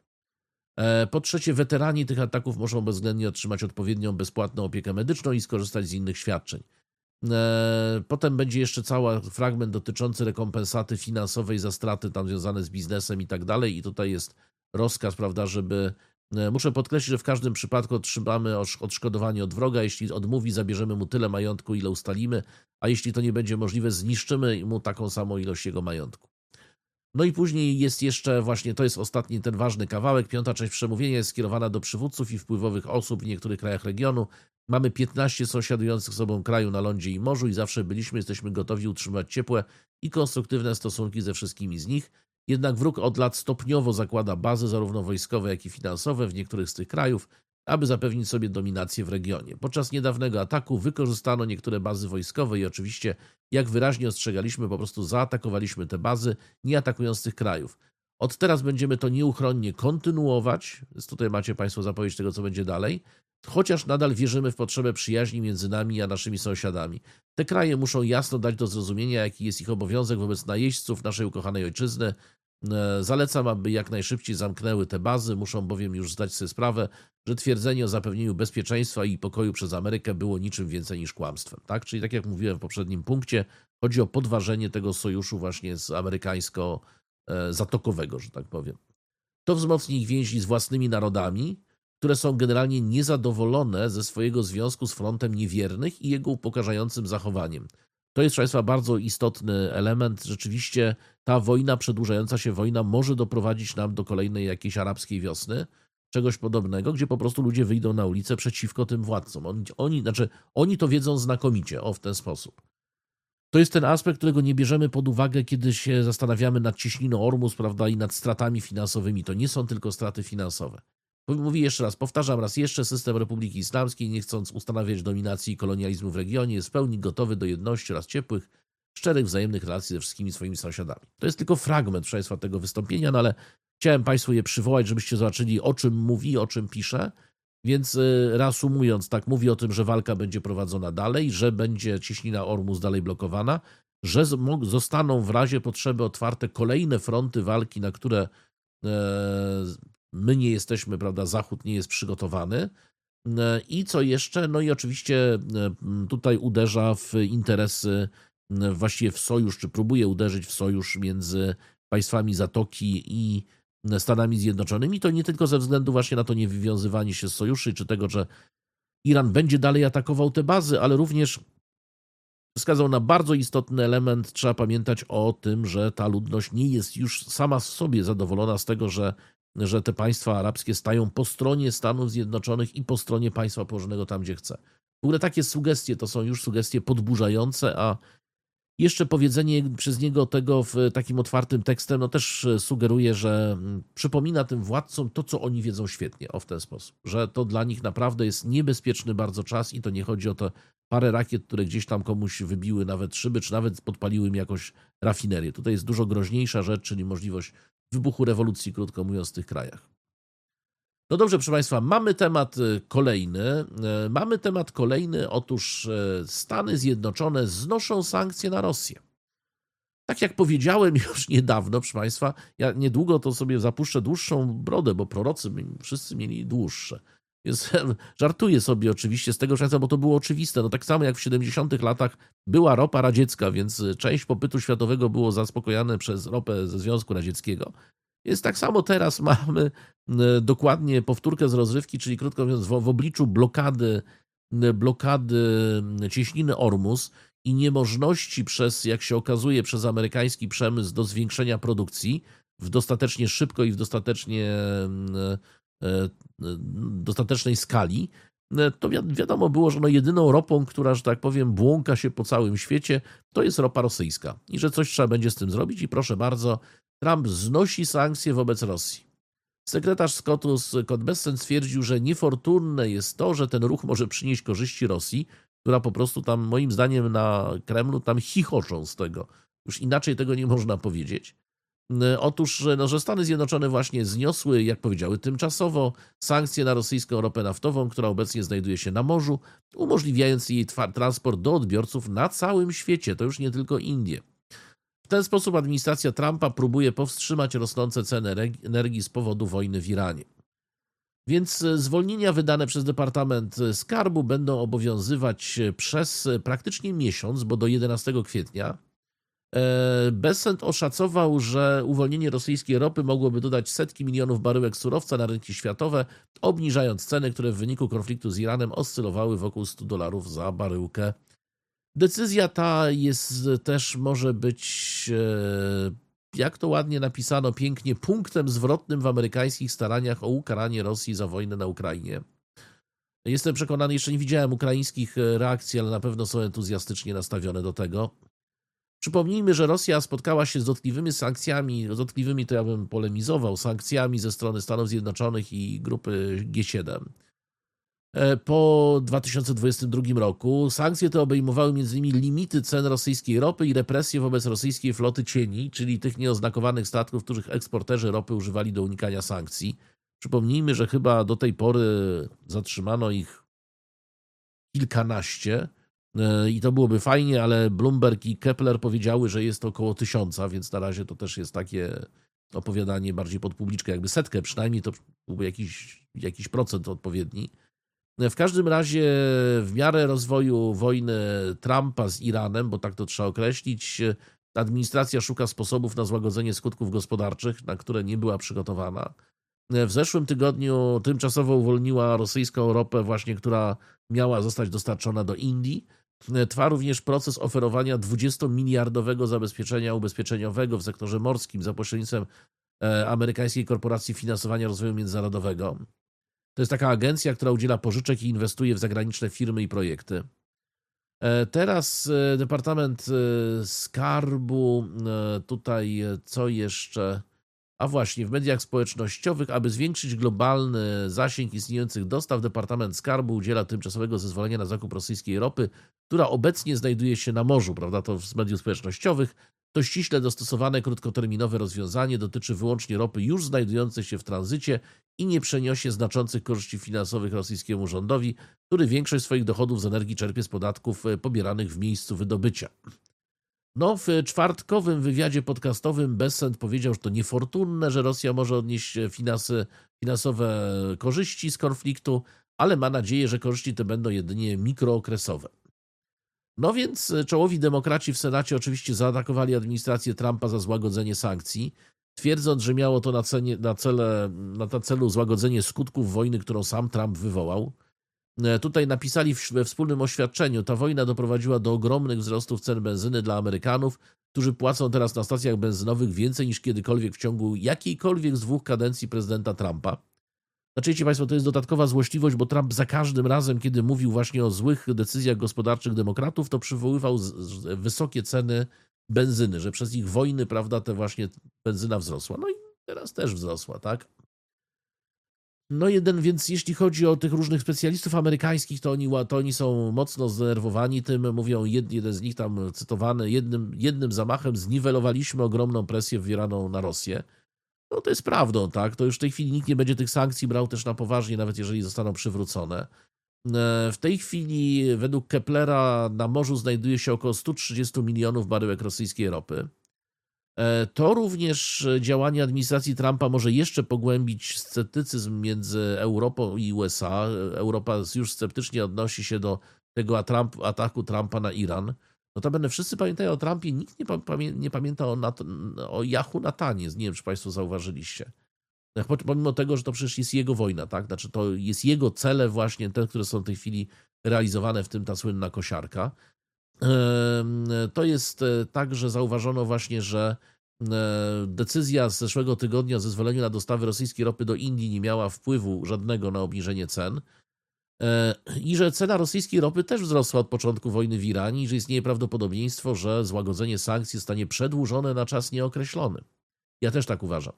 Po trzecie, weterani tych ataków muszą bezwzględnie otrzymać odpowiednią bezpłatną opiekę medyczną i skorzystać z innych świadczeń. Potem będzie jeszcze cały fragment dotyczący rekompensaty finansowej za straty tam związane z biznesem i tak dalej. I tutaj jest rozkaz, prawda, żeby... Muszę podkreślić, że w każdym przypadku otrzymamy odszkodowanie od wroga. Jeśli odmówi, zabierzemy mu tyle majątku, ile ustalimy, a jeśli to nie będzie możliwe, zniszczymy mu taką samą ilość jego majątku. No i później jest jeszcze właśnie, to jest ostatni ten ważny kawałek, piąta część przemówienia jest skierowana do przywódców i wpływowych osób w niektórych krajach regionu. Mamy piętnaście sąsiadujących z sobą kraju na lądzie i morzu i zawsze byliśmy, jesteśmy gotowi utrzymać ciepłe i konstruktywne stosunki ze wszystkimi z nich. Jednak wróg od lat stopniowo zakłada bazy zarówno wojskowe, jak i finansowe w niektórych z tych krajów, aby zapewnić sobie dominację w regionie. Podczas niedawnego ataku wykorzystano niektóre bazy wojskowe i oczywiście, jak wyraźnie ostrzegaliśmy, po prostu zaatakowaliśmy te bazy, nie atakując tych krajów. Od teraz będziemy to nieuchronnie kontynuować, więc tutaj macie Państwo zapowiedź tego, co będzie dalej, chociaż nadal wierzymy w potrzebę przyjaźni między nami a naszymi sąsiadami. Te kraje muszą jasno dać do zrozumienia, jaki jest ich obowiązek wobec najeźdźców naszej ukochanej ojczyzny. Zalecam, aby jak najszybciej zamknęły te bazy, muszą bowiem już zdać sobie sprawę, że twierdzenie o zapewnieniu bezpieczeństwa i pokoju przez Amerykę było niczym więcej niż kłamstwem. Tak? Czyli tak jak mówiłem w poprzednim punkcie, chodzi o podważenie tego sojuszu właśnie z amerykańsko-zatokowego, że tak powiem. To wzmocni ich więzi z własnymi narodami, które są generalnie niezadowolone ze swojego związku z frontem niewiernych i jego upokarzającym zachowaniem. To jest, proszę Państwa, bardzo istotny element. Rzeczywiście ta wojna, przedłużająca się wojna może doprowadzić nam do kolejnej jakiejś arabskiej wiosny, czegoś podobnego, gdzie po prostu ludzie wyjdą na ulicę przeciwko tym władcom. Oni, oni, znaczy, oni to wiedzą znakomicie, o w ten sposób. To jest ten aspekt, którego nie bierzemy pod uwagę, kiedy się zastanawiamy nad cieśniną Ormus, prawda, i nad stratami finansowymi. To nie są tylko straty finansowe. Mówię jeszcze raz, powtarzam raz jeszcze, system Republiki Islamskiej, nie chcąc ustanawiać dominacji i kolonializmu w regionie, jest w pełni gotowy do jedności oraz ciepłych, szczerych, wzajemnych relacji ze wszystkimi swoimi sąsiadami. To jest tylko fragment, proszę Państwa, tego wystąpienia, no ale chciałem Państwu je przywołać, żebyście zobaczyli, o czym mówi, o czym pisze. Więc reasumując, tak, mówi o tym, że walka będzie prowadzona dalej, że będzie cieśnina Ormus dalej blokowana, że zostaną w razie potrzeby otwarte kolejne fronty walki, na które my nie jesteśmy, prawda, Zachód nie jest przygotowany. I co jeszcze? No i oczywiście tutaj uderza w interesy właściwie w sojusz, czy próbuje uderzyć w sojusz między państwami Zatoki i Stanami Zjednoczonymi, to nie tylko ze względu właśnie na to niewywiązywanie się z sojuszy, czy tego, że Iran będzie dalej atakował te bazy, ale również wskazał na bardzo istotny element. Trzeba pamiętać o tym, że ta ludność nie jest już sama w sobie zadowolona z tego, że, że te państwa arabskie stają po stronie Stanów Zjednoczonych i po stronie państwa położonego tam, gdzie chce. W ogóle takie sugestie to są już sugestie podburzające, a jeszcze powiedzenie przez niego tego w takim otwartym tekstem, no też sugeruje, że przypomina tym władcom to, co oni wiedzą świetnie, o w ten sposób, że to dla nich naprawdę jest niebezpieczny bardzo czas i to nie chodzi o te parę rakiet, które gdzieś tam komuś wybiły nawet szyby, czy nawet podpaliły im jakąś rafinerię. Tutaj jest dużo groźniejsza rzecz, czyli możliwość wybuchu rewolucji, krótko mówiąc, w tych krajach. No dobrze, proszę Państwa, mamy temat kolejny. Mamy temat kolejny, otóż Stany Zjednoczone znoszą sankcje na Rosję. Tak jak powiedziałem już niedawno, proszę Państwa, ja niedługo to sobie zapuszczę dłuższą brodę, bo prorocy wszyscy mieli dłuższe. Więc żartuję sobie oczywiście z tego, bo to było oczywiste. No tak samo jak w siedemdziesiątych latach była ropa radziecka, więc część popytu światowego było zaspokojane przez ropę ze Związku Radzieckiego. Jest tak samo teraz mamy dokładnie powtórkę z rozrywki, czyli krótko mówiąc w, w obliczu blokady, blokady cieśniny Ormus i niemożności przez, jak się okazuje, przez amerykański przemysł do zwiększenia produkcji w dostatecznie szybko i w dostatecznie, dostatecznej skali, to wi wiadomo było, że no jedyną ropą, która, że tak powiem, błąka się po całym świecie, to jest ropa rosyjska i że coś trzeba będzie z tym zrobić i proszę bardzo, Trump znosi sankcje wobec Rosji. Sekretarz Scottu Scott Bessent stwierdził, że niefortunne jest to, że ten ruch może przynieść korzyści Rosji, która po prostu tam, moim zdaniem, na Kremlu tam chichoczą z tego. Już inaczej tego nie można powiedzieć. Otóż, no, że Stany Zjednoczone właśnie zniosły, jak powiedziały, tymczasowo sankcje na rosyjską ropę naftową, która obecnie znajduje się na morzu, umożliwiając jej transport do odbiorców na całym świecie. To już nie tylko Indie. W ten sposób administracja Trumpa próbuje powstrzymać rosnące ceny energii z powodu wojny w Iranie. Więc zwolnienia wydane przez Departament Skarbu będą obowiązywać przez praktycznie miesiąc, bo do jedenastego kwietnia. Bessent oszacował, że uwolnienie rosyjskiej ropy mogłoby dodać setki milionów baryłek surowca na rynki światowe, obniżając ceny, które w wyniku konfliktu z Iranem oscylowały wokół stu dolarów za baryłkę. Decyzja ta jest też, może być, jak to ładnie napisano, pięknie, punktem zwrotnym w amerykańskich staraniach o ukaranie Rosji za wojnę na Ukrainie. Jestem przekonany, jeszcze nie widziałem ukraińskich reakcji, ale na pewno są entuzjastycznie nastawione do tego. Przypomnijmy, że Rosja spotkała się z dotkliwymi sankcjami, z dotkliwymi to ja bym polemizował, sankcjami ze strony Stanów Zjednoczonych i grupy G siedem. Po dwa tysiące dwudziestym drugim roku sankcje te obejmowały m.in. limity cen rosyjskiej ropy i represje wobec rosyjskiej floty cieni, czyli tych nieoznakowanych statków, których eksporterzy ropy używali do unikania sankcji. Przypomnijmy, że chyba do tej pory zatrzymano ich kilkanaście i to byłoby fajnie, ale Bloomberg i Kepler powiedziały, że jest to około tysiąca, więc na razie to też jest takie opowiadanie bardziej pod publiczkę, jakby setkę przynajmniej, to byłby jakiś, jakiś procent odpowiedni. W każdym razie w miarę rozwoju wojny Trumpa z Iranem, bo tak to trzeba określić, administracja szuka sposobów na złagodzenie skutków gospodarczych, na które nie była przygotowana. W zeszłym tygodniu tymczasowo uwolniła rosyjską ropę właśnie, która miała zostać dostarczona do Indii. Trwa również proces oferowania dwudziestomiliardowego zabezpieczenia ubezpieczeniowego w sektorze morskim za pośrednictwem amerykańskiej Korporacji Finansowania Rozwoju Międzynarodowego. To jest taka agencja, która udziela pożyczek i inwestuje w zagraniczne firmy i projekty. Teraz Departament Skarbu, tutaj co jeszcze? A właśnie, w mediach społecznościowych, aby zwiększyć globalny zasięg istniejących dostaw, Departament Skarbu udziela tymczasowego zezwolenia na zakup rosyjskiej ropy, która obecnie znajduje się na morzu, prawda, to z mediów społecznościowych. To ściśle dostosowane krótkoterminowe rozwiązanie dotyczy wyłącznie ropy już znajdującej się w tranzycie i nie przeniesie znaczących korzyści finansowych rosyjskiemu rządowi, który większość swoich dochodów z energii czerpie z podatków pobieranych w miejscu wydobycia. No, w czwartkowym wywiadzie podcastowym Bessent powiedział, że to niefortunne, że Rosja może odnieść finansy, finansowe korzyści z konfliktu, ale ma nadzieję, że korzyści te będą jedynie mikrookresowe. No więc czołowi demokraci w Senacie oczywiście zaatakowali administrację Trumpa za złagodzenie sankcji, twierdząc, że miało to na, cenie, na, cele, na celu złagodzenie skutków wojny, którą sam Trump wywołał. Tutaj napisali we wspólnym oświadczeniu, ta wojna doprowadziła do ogromnych wzrostów cen benzyny dla Amerykanów, którzy płacą teraz na stacjach benzynowych więcej niż kiedykolwiek w ciągu jakiejkolwiek z dwóch kadencji prezydenta Trumpa. Znaczy, wiecie Państwo, to jest dodatkowa złośliwość, bo Trump za każdym razem, kiedy mówił właśnie o złych decyzjach gospodarczych demokratów, to przywoływał z, z, wysokie ceny benzyny, że przez ich wojny, prawda, te właśnie benzyna wzrosła. No i teraz też wzrosła, tak? No jeden, więc jeśli chodzi o tych różnych specjalistów amerykańskich, to oni, to oni są mocno zdenerwowani tym, mówią, jed, jeden z nich tam cytowany, jednym, jednym zamachem zniwelowaliśmy ogromną presję wywieraną na Rosję. No to jest prawdą, tak? To już w tej chwili nikt nie będzie tych sankcji brał też na poważnie, nawet jeżeli zostaną przywrócone. W tej chwili według Keplera na morzu znajduje się około sto trzydzieści milionów baryłek rosyjskiej ropy. To również działanie administracji Trumpa może jeszcze pogłębić sceptycyzm między Europą i U S A. Europa już sceptycznie odnosi się do tego ataku Trumpa na Iran. Notabene wszyscy pamiętają o Trumpie, nikt nie, pamię nie pamięta o, Nat o Yahoo Natanie. Nie wiem, czy Państwo zauważyliście. Pomimo tego, że to przecież jest jego wojna, tak? Znaczy to jest jego cele właśnie, te, które są w tej chwili realizowane, w tym ta słynna kosiarka. To jest tak, że zauważono właśnie, że decyzja z zeszłego tygodnia o zezwoleniu na dostawy rosyjskiej ropy do Indii nie miała wpływu żadnego na obniżenie cen i że cena rosyjskiej ropy też wzrosła od początku wojny w Iranie i że istnieje prawdopodobieństwo, że złagodzenie sankcji zostanie przedłużone na czas nieokreślony. Ja też tak uważam.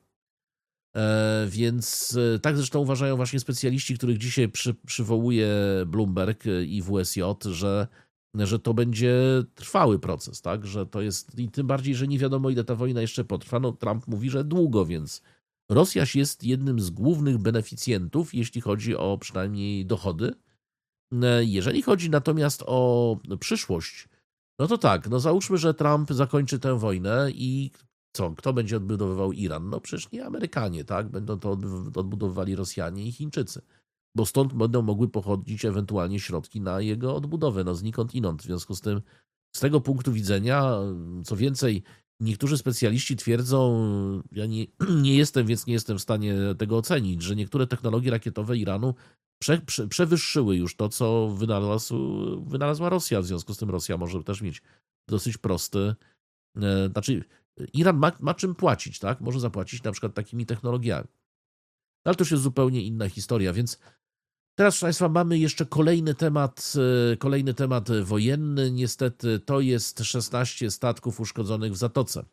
Więc tak zresztą uważają właśnie specjaliści, których dzisiaj przy, przywołuje Bloomberg i W S J, że że to będzie trwały proces, tak? Że to jest, i tym bardziej, że nie wiadomo, ile ta wojna jeszcze potrwa. No, Trump mówi, że długo, więc Rosja jest jednym z głównych beneficjentów, jeśli chodzi o przynajmniej dochody. Jeżeli chodzi natomiast o przyszłość, no to tak, no załóżmy, że Trump zakończy tę wojnę i co, kto będzie odbudowywał Iran? No przecież nie Amerykanie, tak? Będą to odbudowywali Rosjanie i Chińczycy. Bo stąd będą mogły pochodzić ewentualnie środki na jego odbudowę, no znikąd inąd. W związku z tym, z tego punktu widzenia, co więcej, niektórzy specjaliści twierdzą, ja nie, nie jestem, więc nie jestem w stanie tego ocenić, że niektóre technologie rakietowe Iranu prze, prze, przewyższyły już to, co wynalazł, wynalazła Rosja. W związku z tym Rosja może też mieć dosyć prosty, e, znaczy Iran ma, ma czym płacić, tak? Może zapłacić na przykład takimi technologiami. Ale to już jest zupełnie inna historia, więc teraz, proszę Państwa, mamy jeszcze kolejny temat, kolejny temat wojenny. Niestety to jest szesnaście statków uszkodzonych w Zatoce.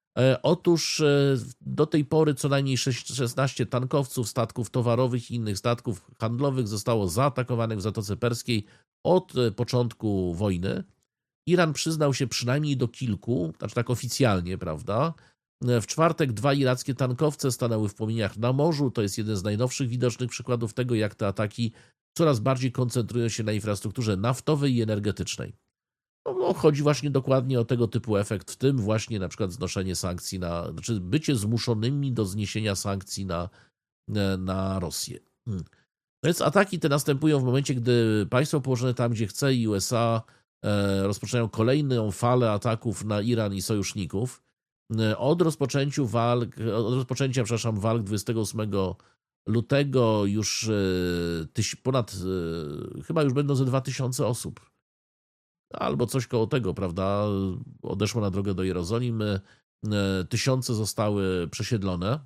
Otóż do tej pory co najmniej szesnaście tankowców, statków towarowych i innych statków handlowych zostało zaatakowanych w Zatoce Perskiej od początku wojny. Iran przyznał się przynajmniej do kilku, znaczy tak oficjalnie, prawda? W czwartek dwa irackie tankowce stanęły w płomieniach na morzu. To jest jeden z najnowszych widocznych przykładów tego, jak te ataki coraz bardziej koncentrują się na infrastrukturze naftowej i energetycznej. No, no, chodzi właśnie dokładnie o tego typu efekt, w tym właśnie na przykład znoszenie sankcji, na, znaczy bycie zmuszonymi do zniesienia sankcji na, na Rosję. Hmm. No więc ataki te następują w momencie, gdy państwo położone tam, gdzie chce i U S A e, rozpoczynają kolejną falę ataków na Iran i sojuszników. Od, rozpoczęciu walk, od rozpoczęcia przepraszam, walk dwudziestego ósmego lutego już tyś, ponad, chyba już będą ze dwa tysiące osób. Albo coś koło tego, prawda? Odeszło na drogę do Jerozolimy. Tysiące zostały przesiedlone.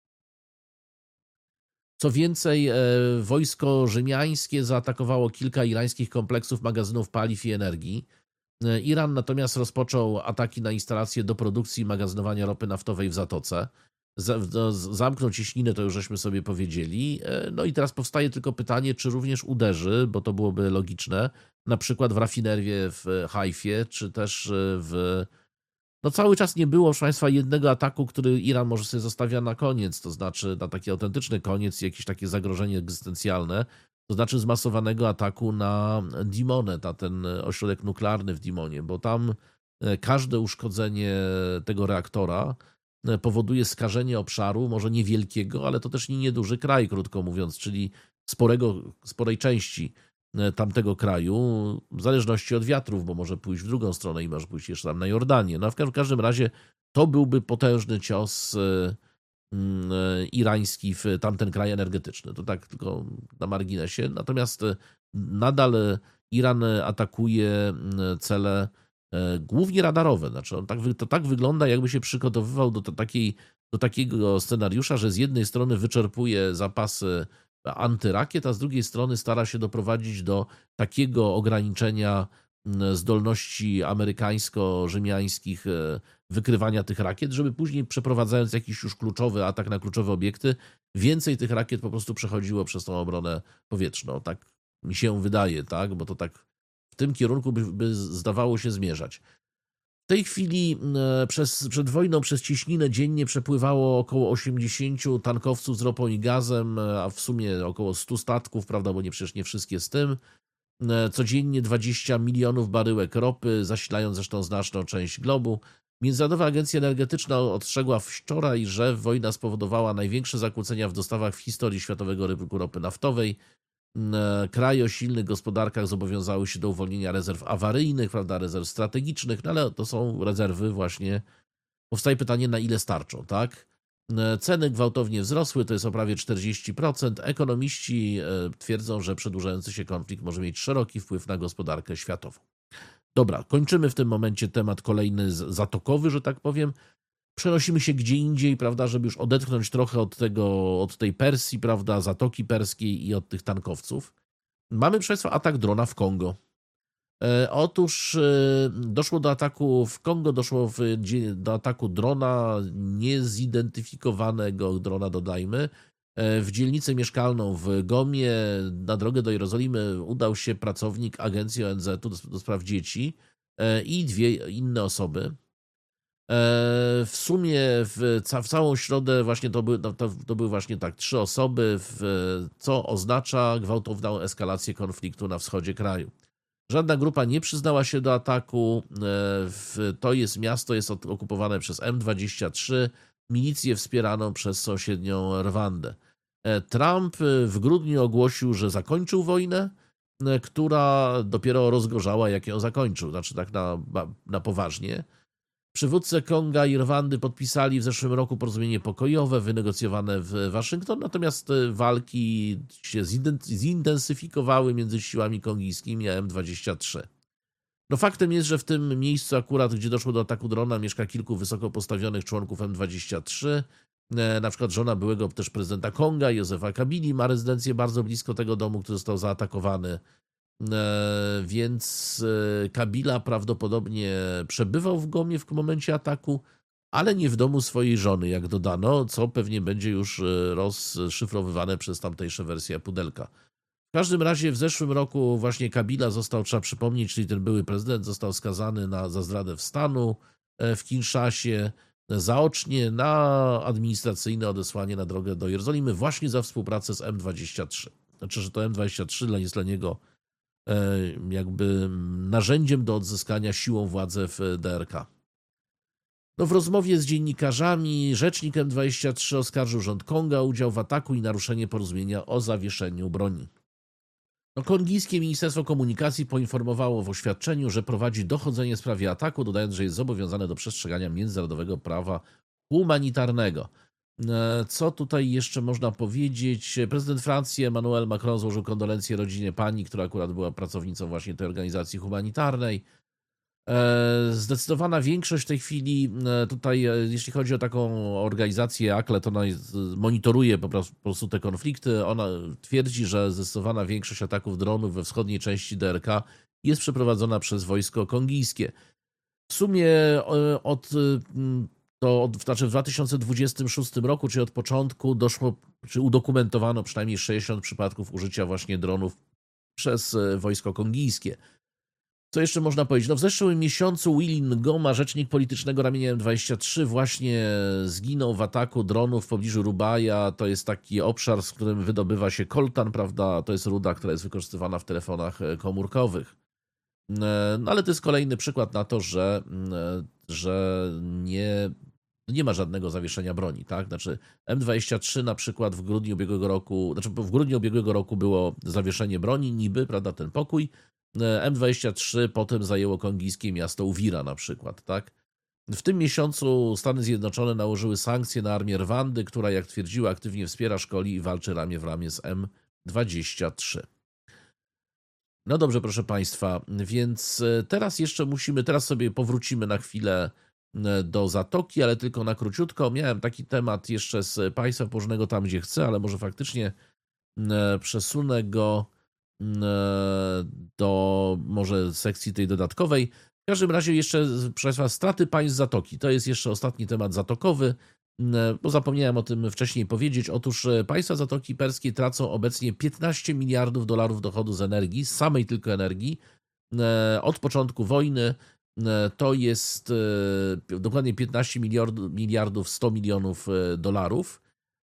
Co więcej, wojsko rzymiańskie zaatakowało kilka irańskich kompleksów magazynów paliw i energii. Iran natomiast rozpoczął ataki na instalacje do produkcji i magazynowania ropy naftowej w Zatoce. Zamknął cieśninę, to już żeśmy sobie powiedzieli. No i teraz powstaje tylko pytanie, czy również uderzy, bo to byłoby logiczne, na przykład w rafinerię w Haifie, czy też w... No cały czas nie było, proszę Państwa, jednego ataku, który Iran może sobie zostawia na koniec, to znaczy na taki autentyczny koniec, jakieś takie zagrożenie egzystencjalne, to znaczy zmasowanego ataku na Dimonę, na ten ośrodek nuklearny w Dimonie, bo tam każde uszkodzenie tego reaktora powoduje skażenie obszaru, może niewielkiego, ale to też nie nieduży kraj, krótko mówiąc, czyli sporego, sporej części tamtego kraju, w zależności od wiatrów, bo może pójść w drugą stronę i może pójść jeszcze tam na Jordanię. No a w każdym razie to byłby potężny cios irański w tamten kraj energetyczny. To tak tylko na marginesie. Natomiast nadal Iran atakuje cele głównie radarowe. Znaczy on tak, to tak wygląda, jakby się przygotowywał do, takiej, do takiego scenariusza, że z jednej strony wyczerpuje zapasy antyrakiet, a z drugiej strony stara się doprowadzić do takiego ograniczenia zdolności amerykańsko-rzymiańskich wykrywania tych rakiet, żeby później przeprowadzając jakiś już kluczowy atak na kluczowe obiekty, więcej tych rakiet po prostu przechodziło przez tą obronę powietrzną. Tak mi się wydaje, tak? Bo to tak w tym kierunku by, by zdawało się zmierzać. W tej chwili przez, przed wojną przez Cieśninę dziennie przepływało około osiemdziesięciu tankowców z ropą i gazem, a w sumie około stu statków, prawda, bo nie przecież nie wszystkie z tym. Codziennie dwadzieścia milionów baryłek ropy, zasilając zresztą znaczną część globu. Międzynarodowa Agencja Energetyczna ostrzegła wczoraj, że wojna spowodowała największe zakłócenia w dostawach w historii światowego rynku ropy naftowej. Kraje o silnych gospodarkach zobowiązały się do uwolnienia rezerw awaryjnych, prawda, rezerw strategicznych, no ale to są rezerwy właśnie. Powstaje pytanie, na ile starczą, tak? Ceny gwałtownie wzrosły, to jest o prawie czterdzieści procent. Ekonomiści twierdzą, że przedłużający się konflikt może mieć szeroki wpływ na gospodarkę światową. Dobra, kończymy w tym momencie temat kolejny zatokowy, że tak powiem. Przenosimy się gdzie indziej, prawda, żeby już odetchnąć trochę od tego, od tej Persji, prawda, Zatoki Perskiej i od tych tankowców. Mamy, proszę Państwa, atak drona w Kongo. E, otóż e, doszło do ataku w Kongo, doszło w, do ataku drona, niezidentyfikowanego drona, dodajmy. E, w dzielnicę mieszkalną w Gomie na drogę do Jerozolimy udał się pracownik agencji O N Z-u do, do spraw dzieci e, i dwie inne osoby. W sumie w, ca, w całą środę właśnie to, by, to, to były właśnie tak trzy osoby, w, co oznacza gwałtowną eskalację konfliktu na wschodzie kraju. Żadna grupa nie przyznała się do ataku. W, to jest miasto jest okupowane przez M dwadzieścia trzy, milicję wspieraną przez sąsiednią Rwandę. Trump w grudniu ogłosił, że zakończył wojnę, która dopiero rozgorzała, jak ją zakończył, znaczy tak na, na poważnie. Przywódcy Konga i Rwandy podpisali w zeszłym roku porozumienie pokojowe wynegocjowane w Waszyngton, natomiast walki się zintensyfikowały między siłami kongijskimi a M dwadzieścia trzy. No faktem jest, że w tym miejscu akurat, gdzie doszło do ataku drona, mieszka kilku wysoko postawionych członków M dwadzieścia trzy. Na przykład żona byłego też prezydenta Konga, Józefa Kabili, ma rezydencję bardzo blisko tego domu, który został zaatakowany. Więc Kabila prawdopodobnie przebywał w Gomie w momencie ataku, ale nie w domu swojej żony, jak dodano, co pewnie będzie już rozszyfrowywane przez tamtejsze wersje Pudelka. W każdym razie w zeszłym roku właśnie Kabila został, trzeba przypomnieć, czyli ten były prezydent, został skazany na, za zdradę w stanu w Kinszasie, zaocznie na administracyjne odesłanie na drogę do Jerozolimy właśnie za współpracę z M dwadzieścia trzy. Znaczy, że to M dwadzieścia trzy jest dla niego jakby narzędziem do odzyskania siłą władzy w D R K. No w rozmowie z dziennikarzami rzecznik M dwadzieścia trzy oskarżył rząd Konga o udział w ataku i naruszenie porozumienia o zawieszeniu broni. No, kongijskie Ministerstwo Komunikacji poinformowało w oświadczeniu, że prowadzi dochodzenie w sprawie ataku, dodając, że jest zobowiązane do przestrzegania międzynarodowego prawa humanitarnego. Co tutaj jeszcze można powiedzieć? Prezydent Francji Emmanuel Macron złożył kondolencje rodzinie pani, która akurat była pracownicą właśnie tej organizacji humanitarnej. Zdecydowana większość w tej chwili tutaj, jeśli chodzi o taką organizację A C L E, to ona monitoruje po prostu te konflikty. Ona twierdzi, że zdecydowana większość ataków dronów we wschodniej części D R K jest przeprowadzona przez wojsko kongijskie. W sumie od to od, znaczy w dwa tysiące dwudziestym szóstym roku, czyli od początku doszło, czy udokumentowano przynajmniej sześćdziesiąt przypadków użycia właśnie dronów przez wojsko kongijskie. Co jeszcze można powiedzieć? No w zeszłym miesiącu Willy Ngoma, rzecznik politycznego ramienia M dwadzieścia trzy, właśnie zginął w ataku dronów w pobliżu Rubaja. To jest taki obszar, z którym wydobywa się koltan, prawda? To jest ruda, która jest wykorzystywana w telefonach komórkowych. No ale to jest kolejny przykład na to, że, że nie nie ma żadnego zawieszenia broni, tak? Znaczy M dwadzieścia trzy na przykład w grudniu ubiegłego roku, znaczy w grudniu ubiegłego roku było zawieszenie broni, niby, prawda, ten pokój. M dwadzieścia trzy potem zajęło kongijskie miasto Uwira na przykład, tak? W tym miesiącu Stany Zjednoczone nałożyły sankcje na armię Rwandy, która, jak twierdziła, aktywnie wspiera, szkoli i walczy ramię w ramię z M dwadzieścia trzy. No dobrze, proszę Państwa, więc teraz jeszcze musimy, teraz sobie powrócimy na chwilę do Zatoki, ale tylko na króciutko. Miałem taki temat jeszcze z Państwa położonego tam, gdzie chcę, ale może faktycznie przesunę go do może sekcji tej dodatkowej. W każdym razie jeszcze, proszę Państwa, straty państw Zatoki. To jest jeszcze ostatni temat zatokowy, bo zapomniałem o tym wcześniej powiedzieć. Otóż państwa Zatoki Perskiej tracą obecnie piętnaście miliardów dolarów dochodu z energii, z samej tylko energii. Od początku wojny to jest dokładnie piętnaście miliardów sto milionów dolarów.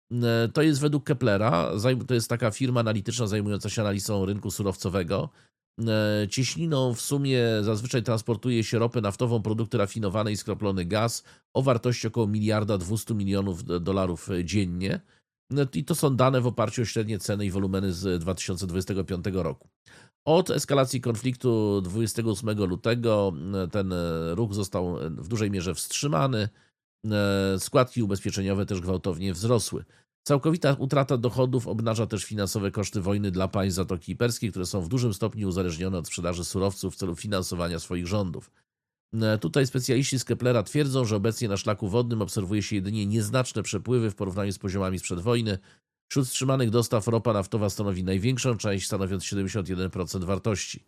To jest według Keplera, to jest taka firma analityczna zajmująca się analizą rynku surowcowego. Cieśniną w sumie zazwyczaj transportuje się ropę naftową, produkty rafinowane i skroplony gaz o wartości około miliarda dwieście milionów dolarów dziennie. I to są dane w oparciu o średnie ceny i wolumeny z dwa tysiące dwudziestego piątego roku. Od eskalacji konfliktu dwudziestego ósmego lutego ten ruch został w dużej mierze wstrzymany. Składki ubezpieczeniowe też gwałtownie wzrosły. Całkowita utrata dochodów obnaża też finansowe koszty wojny dla państw Zatoki Perskiej, które są w dużym stopniu uzależnione od sprzedaży surowców w celu finansowania swoich rządów. Tutaj specjaliści z Keplera twierdzą, że obecnie na szlaku wodnym obserwuje się jedynie nieznaczne przepływy w porównaniu z poziomami sprzed wojny. Wśród wstrzymanych dostaw ropa naftowa stanowi największą część, stanowiąc siedemdziesiąt jeden procent wartości.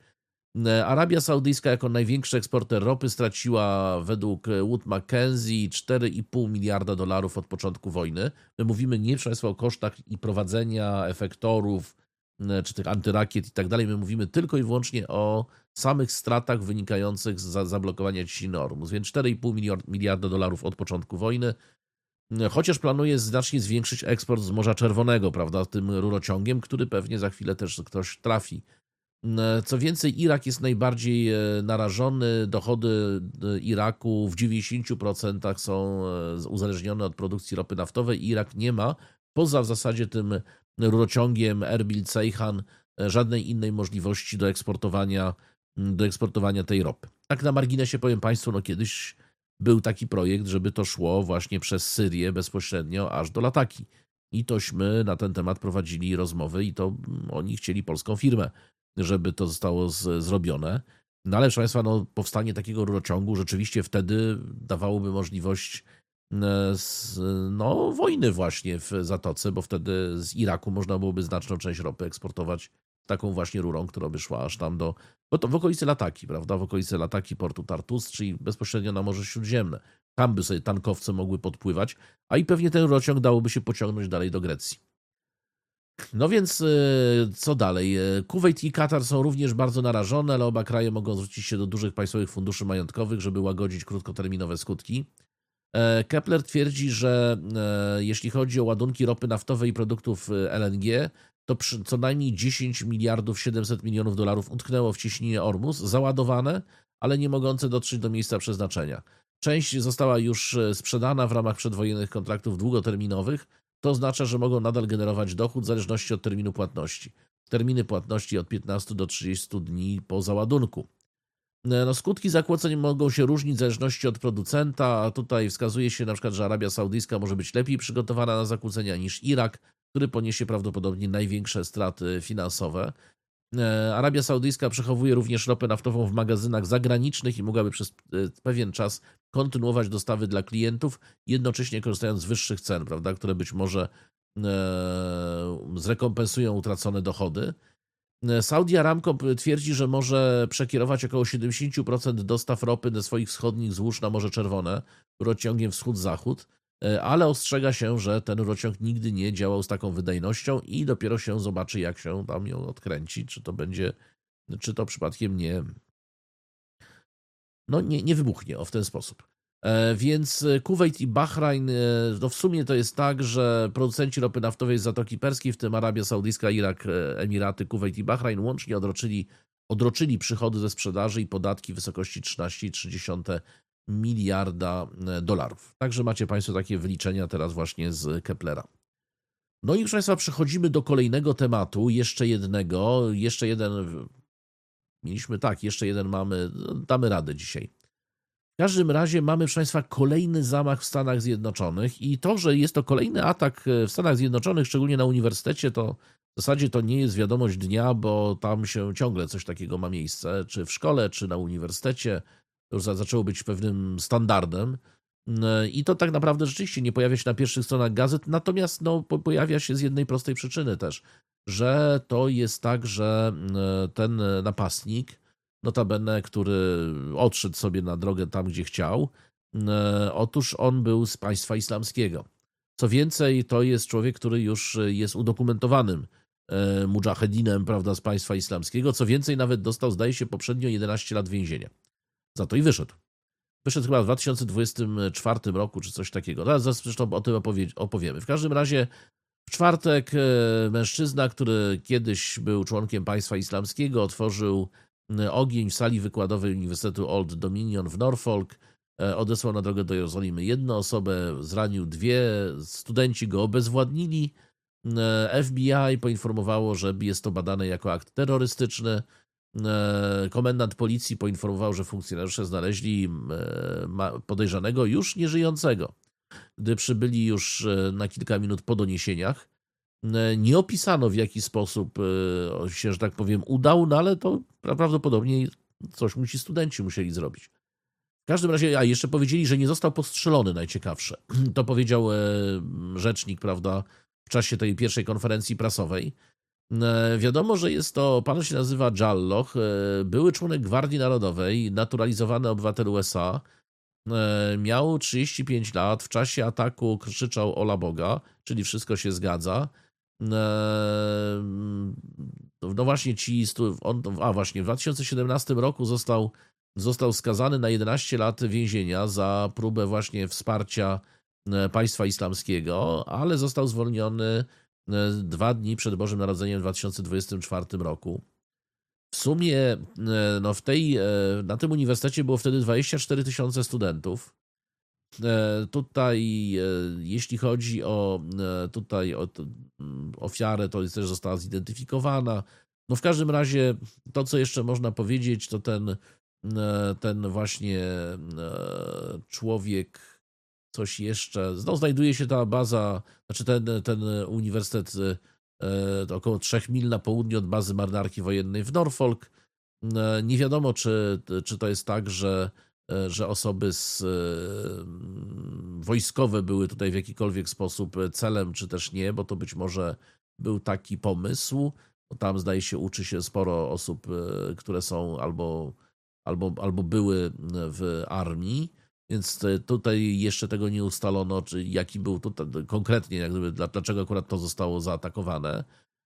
Arabia Saudyjska jako największy eksporter ropy straciła według Wood Mackenzie cztery i pół miliarda dolarów od początku wojny. My mówimy nie, proszę Państwa, o kosztach i prowadzenia efektorów, czy tych antyrakiet i tak dalej. My mówimy tylko i wyłącznie o samych stratach wynikających z zablokowania ciśniny Ormus. Więc cztery i pół miliarda dolarów od początku wojny. Chociaż planuje znacznie zwiększyć eksport z Morza Czerwonego, prawda, tym rurociągiem, który pewnie za chwilę też ktoś trafi. Co więcej, Irak jest najbardziej narażony. Dochody Iraku w dziewięćdziesięciu procentach są uzależnione od produkcji ropy naftowej. Irak nie ma, poza w zasadzie tym rurociągiem Erbil-Ceyhan, żadnej innej możliwości do eksportowania, do eksportowania tej ropy. Tak na marginesie powiem Państwu, no kiedyś był taki projekt, żeby to szło właśnie przez Syrię bezpośrednio aż do Lataki. I tośmy na ten temat prowadzili rozmowy i to oni chcieli polską firmę, żeby to zostało z, zrobione. No ale proszę Państwa, no, powstanie takiego rurociągu rzeczywiście wtedy dawałoby możliwość z, no, wojny właśnie w Zatoce, bo wtedy z Iraku można byłoby znaczną część ropy eksportować taką właśnie rurą, która by szła aż tam do, bo to w okolicy Lataki, prawda, w okolicy Lataki, portu Tartus, czyli bezpośrednio na Morze Śródziemne. Tam by sobie tankowce mogły podpływać, a i pewnie ten rurociąg dałoby się pociągnąć dalej do Grecji. No więc co dalej? Kuwejt i Katar są również bardzo narażone, ale oba kraje mogą zwrócić się do dużych państwowych funduszy majątkowych, żeby łagodzić krótkoterminowe skutki. Kepler twierdzi, że jeśli chodzi o ładunki ropy naftowej i produktów L N G, to co najmniej dziesięć miliardów siedemset milionów dolarów utknęło w ciśnienie Ormus, załadowane, ale nie mogące dotrzeć do miejsca przeznaczenia. Część została już sprzedana w ramach przedwojennych kontraktów długoterminowych. To oznacza, że mogą nadal generować dochód w zależności od terminu płatności. Terminy płatności od piętnastu do trzydziestu dni po załadunku. No, skutki zakłóceń mogą się różnić w zależności od producenta, a tutaj wskazuje się na przykład, że Arabia Saudyjska może być lepiej przygotowana na zakłócenia niż Irak, który poniesie prawdopodobnie największe straty finansowe. Arabia Saudyjska przechowuje również ropę naftową w magazynach zagranicznych i mogłaby przez pewien czas kontynuować dostawy dla klientów, jednocześnie korzystając z wyższych cen, prawda, które być może zrekompensują utracone dochody. Saudi Aramco twierdzi, że może przekierować około siedemdziesiąt procent dostaw ropy ze swoich wschodnich złóż na Morze Czerwone rurociągiem wschód-zachód, ale ostrzega się, że ten rurociąg nigdy nie działał z taką wydajnością i dopiero się zobaczy, jak się tam ją odkręci, czy to będzie, czy to przypadkiem nie, no nie, nie wybuchnie o w ten sposób. Więc Kuwejt i Bahrajn, no w sumie to jest tak, że producenci ropy naftowej z Zatoki Perskiej, w tym Arabia Saudyjska, Irak, Emiraty, Kuwejt i Bahrajn, łącznie odroczyli, odroczyli przychody ze sprzedaży i podatki w wysokości trzynaście przecinek trzy miliarda dolarów. Także macie Państwo takie wyliczenia teraz właśnie z Keplera. No i proszę Państwa, przechodzimy do kolejnego tematu, jeszcze jednego, jeszcze jeden, mieliśmy tak, jeszcze jeden mamy, damy radę dzisiaj. W każdym razie mamy, proszę Państwa, kolejny zamach w Stanach Zjednoczonych i to, że jest to kolejny atak w Stanach Zjednoczonych, szczególnie na uniwersytecie, to w zasadzie to nie jest wiadomość dnia, bo tam się ciągle coś takiego ma miejsce, czy w szkole, czy na uniwersytecie. To już zaczęło być pewnym standardem. I to tak naprawdę rzeczywiście nie pojawia się na pierwszych stronach gazet, natomiast no, pojawia się z jednej prostej przyczyny też, że to jest tak, że ten napastnik, notabene, który odszedł sobie na drogę tam, gdzie chciał, otóż on był z państwa islamskiego. Co więcej, to jest człowiek, który już jest udokumentowanym mudżahedinem, prawda, z państwa islamskiego. Co więcej, nawet dostał, zdaje się, poprzednio jedenaście lat więzienia. Za to i wyszedł. Wyszedł chyba w dwa tysiące dwudziestym czwartym roku, czy coś takiego. Zaraz zresztą o tym opowie- opowiemy. W każdym razie w czwartek mężczyzna, który kiedyś był członkiem państwa islamskiego, otworzył ogień w sali wykładowej Uniwersytetu Old Dominion w Norfolk, odesłał na drogę do Jerozolimy jedną osobę, zranił dwie, studenci go obezwładnili. F B I poinformowało, że jest to badane jako akt terrorystyczny. Komendant policji poinformował, że funkcjonariusze znaleźli podejrzanego już nieżyjącego. Gdy przybyli już na kilka minut po doniesieniach, nie opisano, w jaki sposób się, że tak powiem, udał, no ale to prawdopodobnie coś musi studenci musieli zrobić. W każdym razie, a jeszcze powiedzieli, że nie został postrzelony, najciekawsze. To powiedział rzecznik, prawda, w czasie tej pierwszej konferencji prasowej. Wiadomo, że jest to, pan się nazywa Jalloh, były członek Gwardii Narodowej, naturalizowany obywatel U S A, miał trzydzieści pięć lat, w czasie ataku krzyczał ola Boga, czyli wszystko się zgadza. No właśnie ci, on, a właśnie w dwa tysiące siedemnastym roku został, został skazany na jedenaście lat więzienia za próbę właśnie wsparcia państwa islamskiego, ale został zwolniony dwa dni przed Bożym Narodzeniem w dwa tysiące dwudziestym czwartym roku. W sumie no w tej, na tym uniwersytecie było wtedy dwadzieścia cztery tysiące studentów. Tutaj, jeśli chodzi o tutaj o ofiarę, to też została zidentyfikowana. No w każdym razie to, co jeszcze można powiedzieć, to ten, ten właśnie człowiek, coś jeszcze, no znajduje się ta baza, znaczy ten, ten uniwersytet około trzech mil na południe od bazy marynarki wojennej w Norfolk. Nie wiadomo, czy, czy to jest tak, że, że osoby z, wojskowe były tutaj w jakikolwiek sposób celem, czy też nie, bo to być może był taki pomysł. Tam zdaje się uczy się sporo osób, które są albo, albo, albo były w armii, więc tutaj jeszcze tego nie ustalono, czy jaki był tutaj konkretnie, jak gdyby, dlaczego akurat to zostało zaatakowane.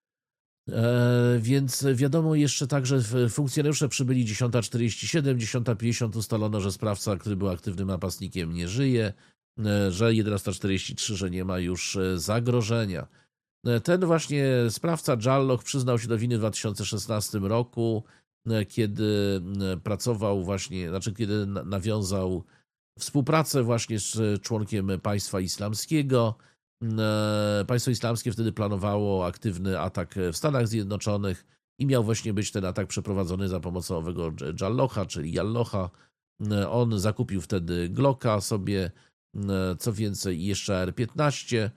E, więc wiadomo jeszcze tak, że funkcjonariusze przybyli dziesiąta czterdzieści siedem, dziesiąta pięćdziesiąt ustalono, że sprawca, który był aktywnym napastnikiem, nie żyje, e, że jedenasta czterdzieści trzy, że nie ma już zagrożenia. E, ten właśnie sprawca Jalloh przyznał się do winy w dwa tysiące szesnastym roku, e, kiedy pracował właśnie, znaczy kiedy nawiązał współpracę właśnie z członkiem państwa islamskiego. Państwo islamskie wtedy planowało aktywny atak w Stanach Zjednoczonych i miał właśnie być ten atak przeprowadzony za pomocą owego Jalloha, czyli Jalloha. On zakupił wtedy Glocka sobie, co więcej jeszcze A R piętnaście.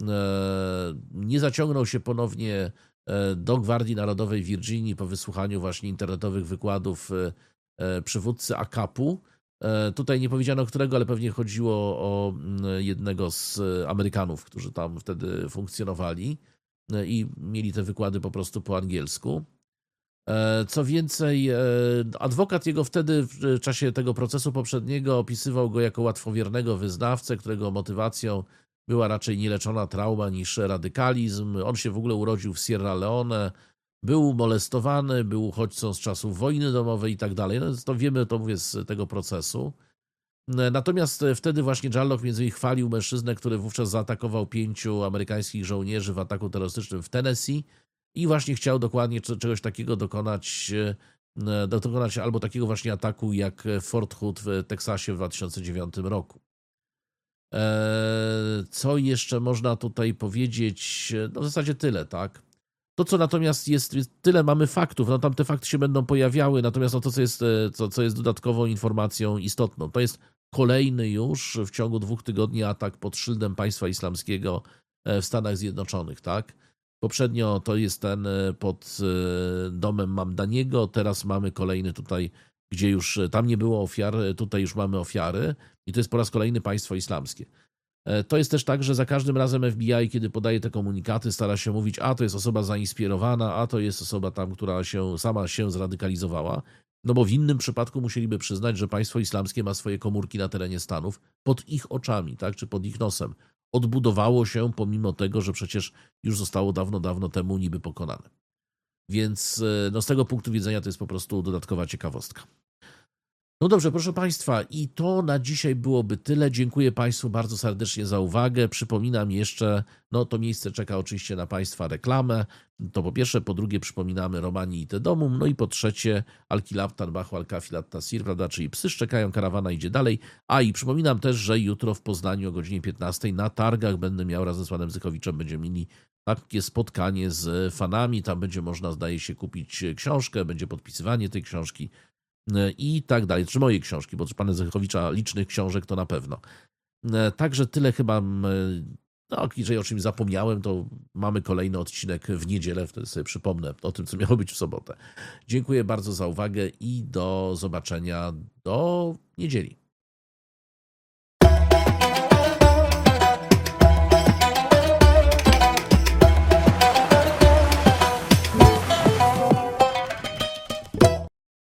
Nie zaciągnął się ponownie do Gwardii Narodowej w Virginii po wysłuchaniu właśnie internetowych wykładów przywódcy A K A P-u. Tutaj nie powiedziano którego, ale pewnie chodziło o jednego z Amerykanów, którzy tam wtedy funkcjonowali i mieli te wykłady po prostu po angielsku. Co więcej, adwokat jego wtedy w czasie tego procesu poprzedniego opisywał go jako łatwowiernego wyznawcę, którego motywacją była raczej nieleczona trauma niż radykalizm. On się w ogóle urodził w Sierra Leone, był molestowany, był uchodźcą z czasów wojny domowej i tak dalej. No to wiemy, to mówię, z tego procesu. Natomiast wtedy właśnie Jalloh między innymi chwalił mężczyznę, który wówczas zaatakował pięciu amerykańskich żołnierzy w ataku terrorystycznym w Tennessee i właśnie chciał dokładnie czegoś takiego dokonać dokonać albo takiego właśnie ataku jak Fort Hood w Teksasie w dwa tysiące dziewiątym roku. Co jeszcze można tutaj powiedzieć? No w zasadzie tyle, tak? To, co natomiast jest, tyle mamy faktów, no tam te fakty się będą pojawiały, natomiast no to, co jest, co, co jest dodatkową informacją istotną, to jest kolejny już w ciągu dwóch tygodni atak pod szyldem państwa islamskiego w Stanach Zjednoczonych, tak? Poprzednio to jest ten pod domem Mamdaniego, teraz mamy kolejny tutaj, gdzie już tam nie było ofiar, tutaj już mamy ofiary i to jest po raz kolejny państwo islamskie. To jest też tak, że za każdym razem F B I, kiedy podaje te komunikaty, stara się mówić, a to jest osoba zainspirowana, a to jest osoba tam, która się sama się zradykalizowała, no bo w innym przypadku musieliby przyznać, że państwo islamskie ma swoje komórki na terenie Stanów pod ich oczami, tak, czy pod ich nosem. Odbudowało się pomimo tego, że przecież już zostało dawno, dawno temu niby pokonane. Więc no, z tego punktu widzenia to jest po prostu dodatkowa ciekawostka. No dobrze, proszę Państwa, i to na dzisiaj byłoby tyle. Dziękuję Państwu bardzo serdecznie za uwagę. Przypominam jeszcze, no to miejsce czeka oczywiście na Państwa reklamę. To po pierwsze, po drugie przypominamy Romani i te domum, no i po trzecie Al-Kilabtan, Bahu, Al-Kafilat, Tasir, prawda, czyli psy szczekają, karawana idzie dalej. A i przypominam też, że jutro w Poznaniu o godzinie piętnastej na targach będę miał razem z panem Zychowiczem, będziemy mieli takie spotkanie z fanami. Tam będzie można, zdaje się, kupić książkę, będzie podpisywanie tej książki i tak dalej, czy mojej książki, bo pana Zychowicza licznych książek to na pewno. Także tyle chyba, no jeżeli o czymś zapomniałem, to mamy kolejny odcinek w niedzielę, wtedy sobie przypomnę o tym, co miało być w sobotę. Dziękuję bardzo za uwagę i do zobaczenia do niedzieli.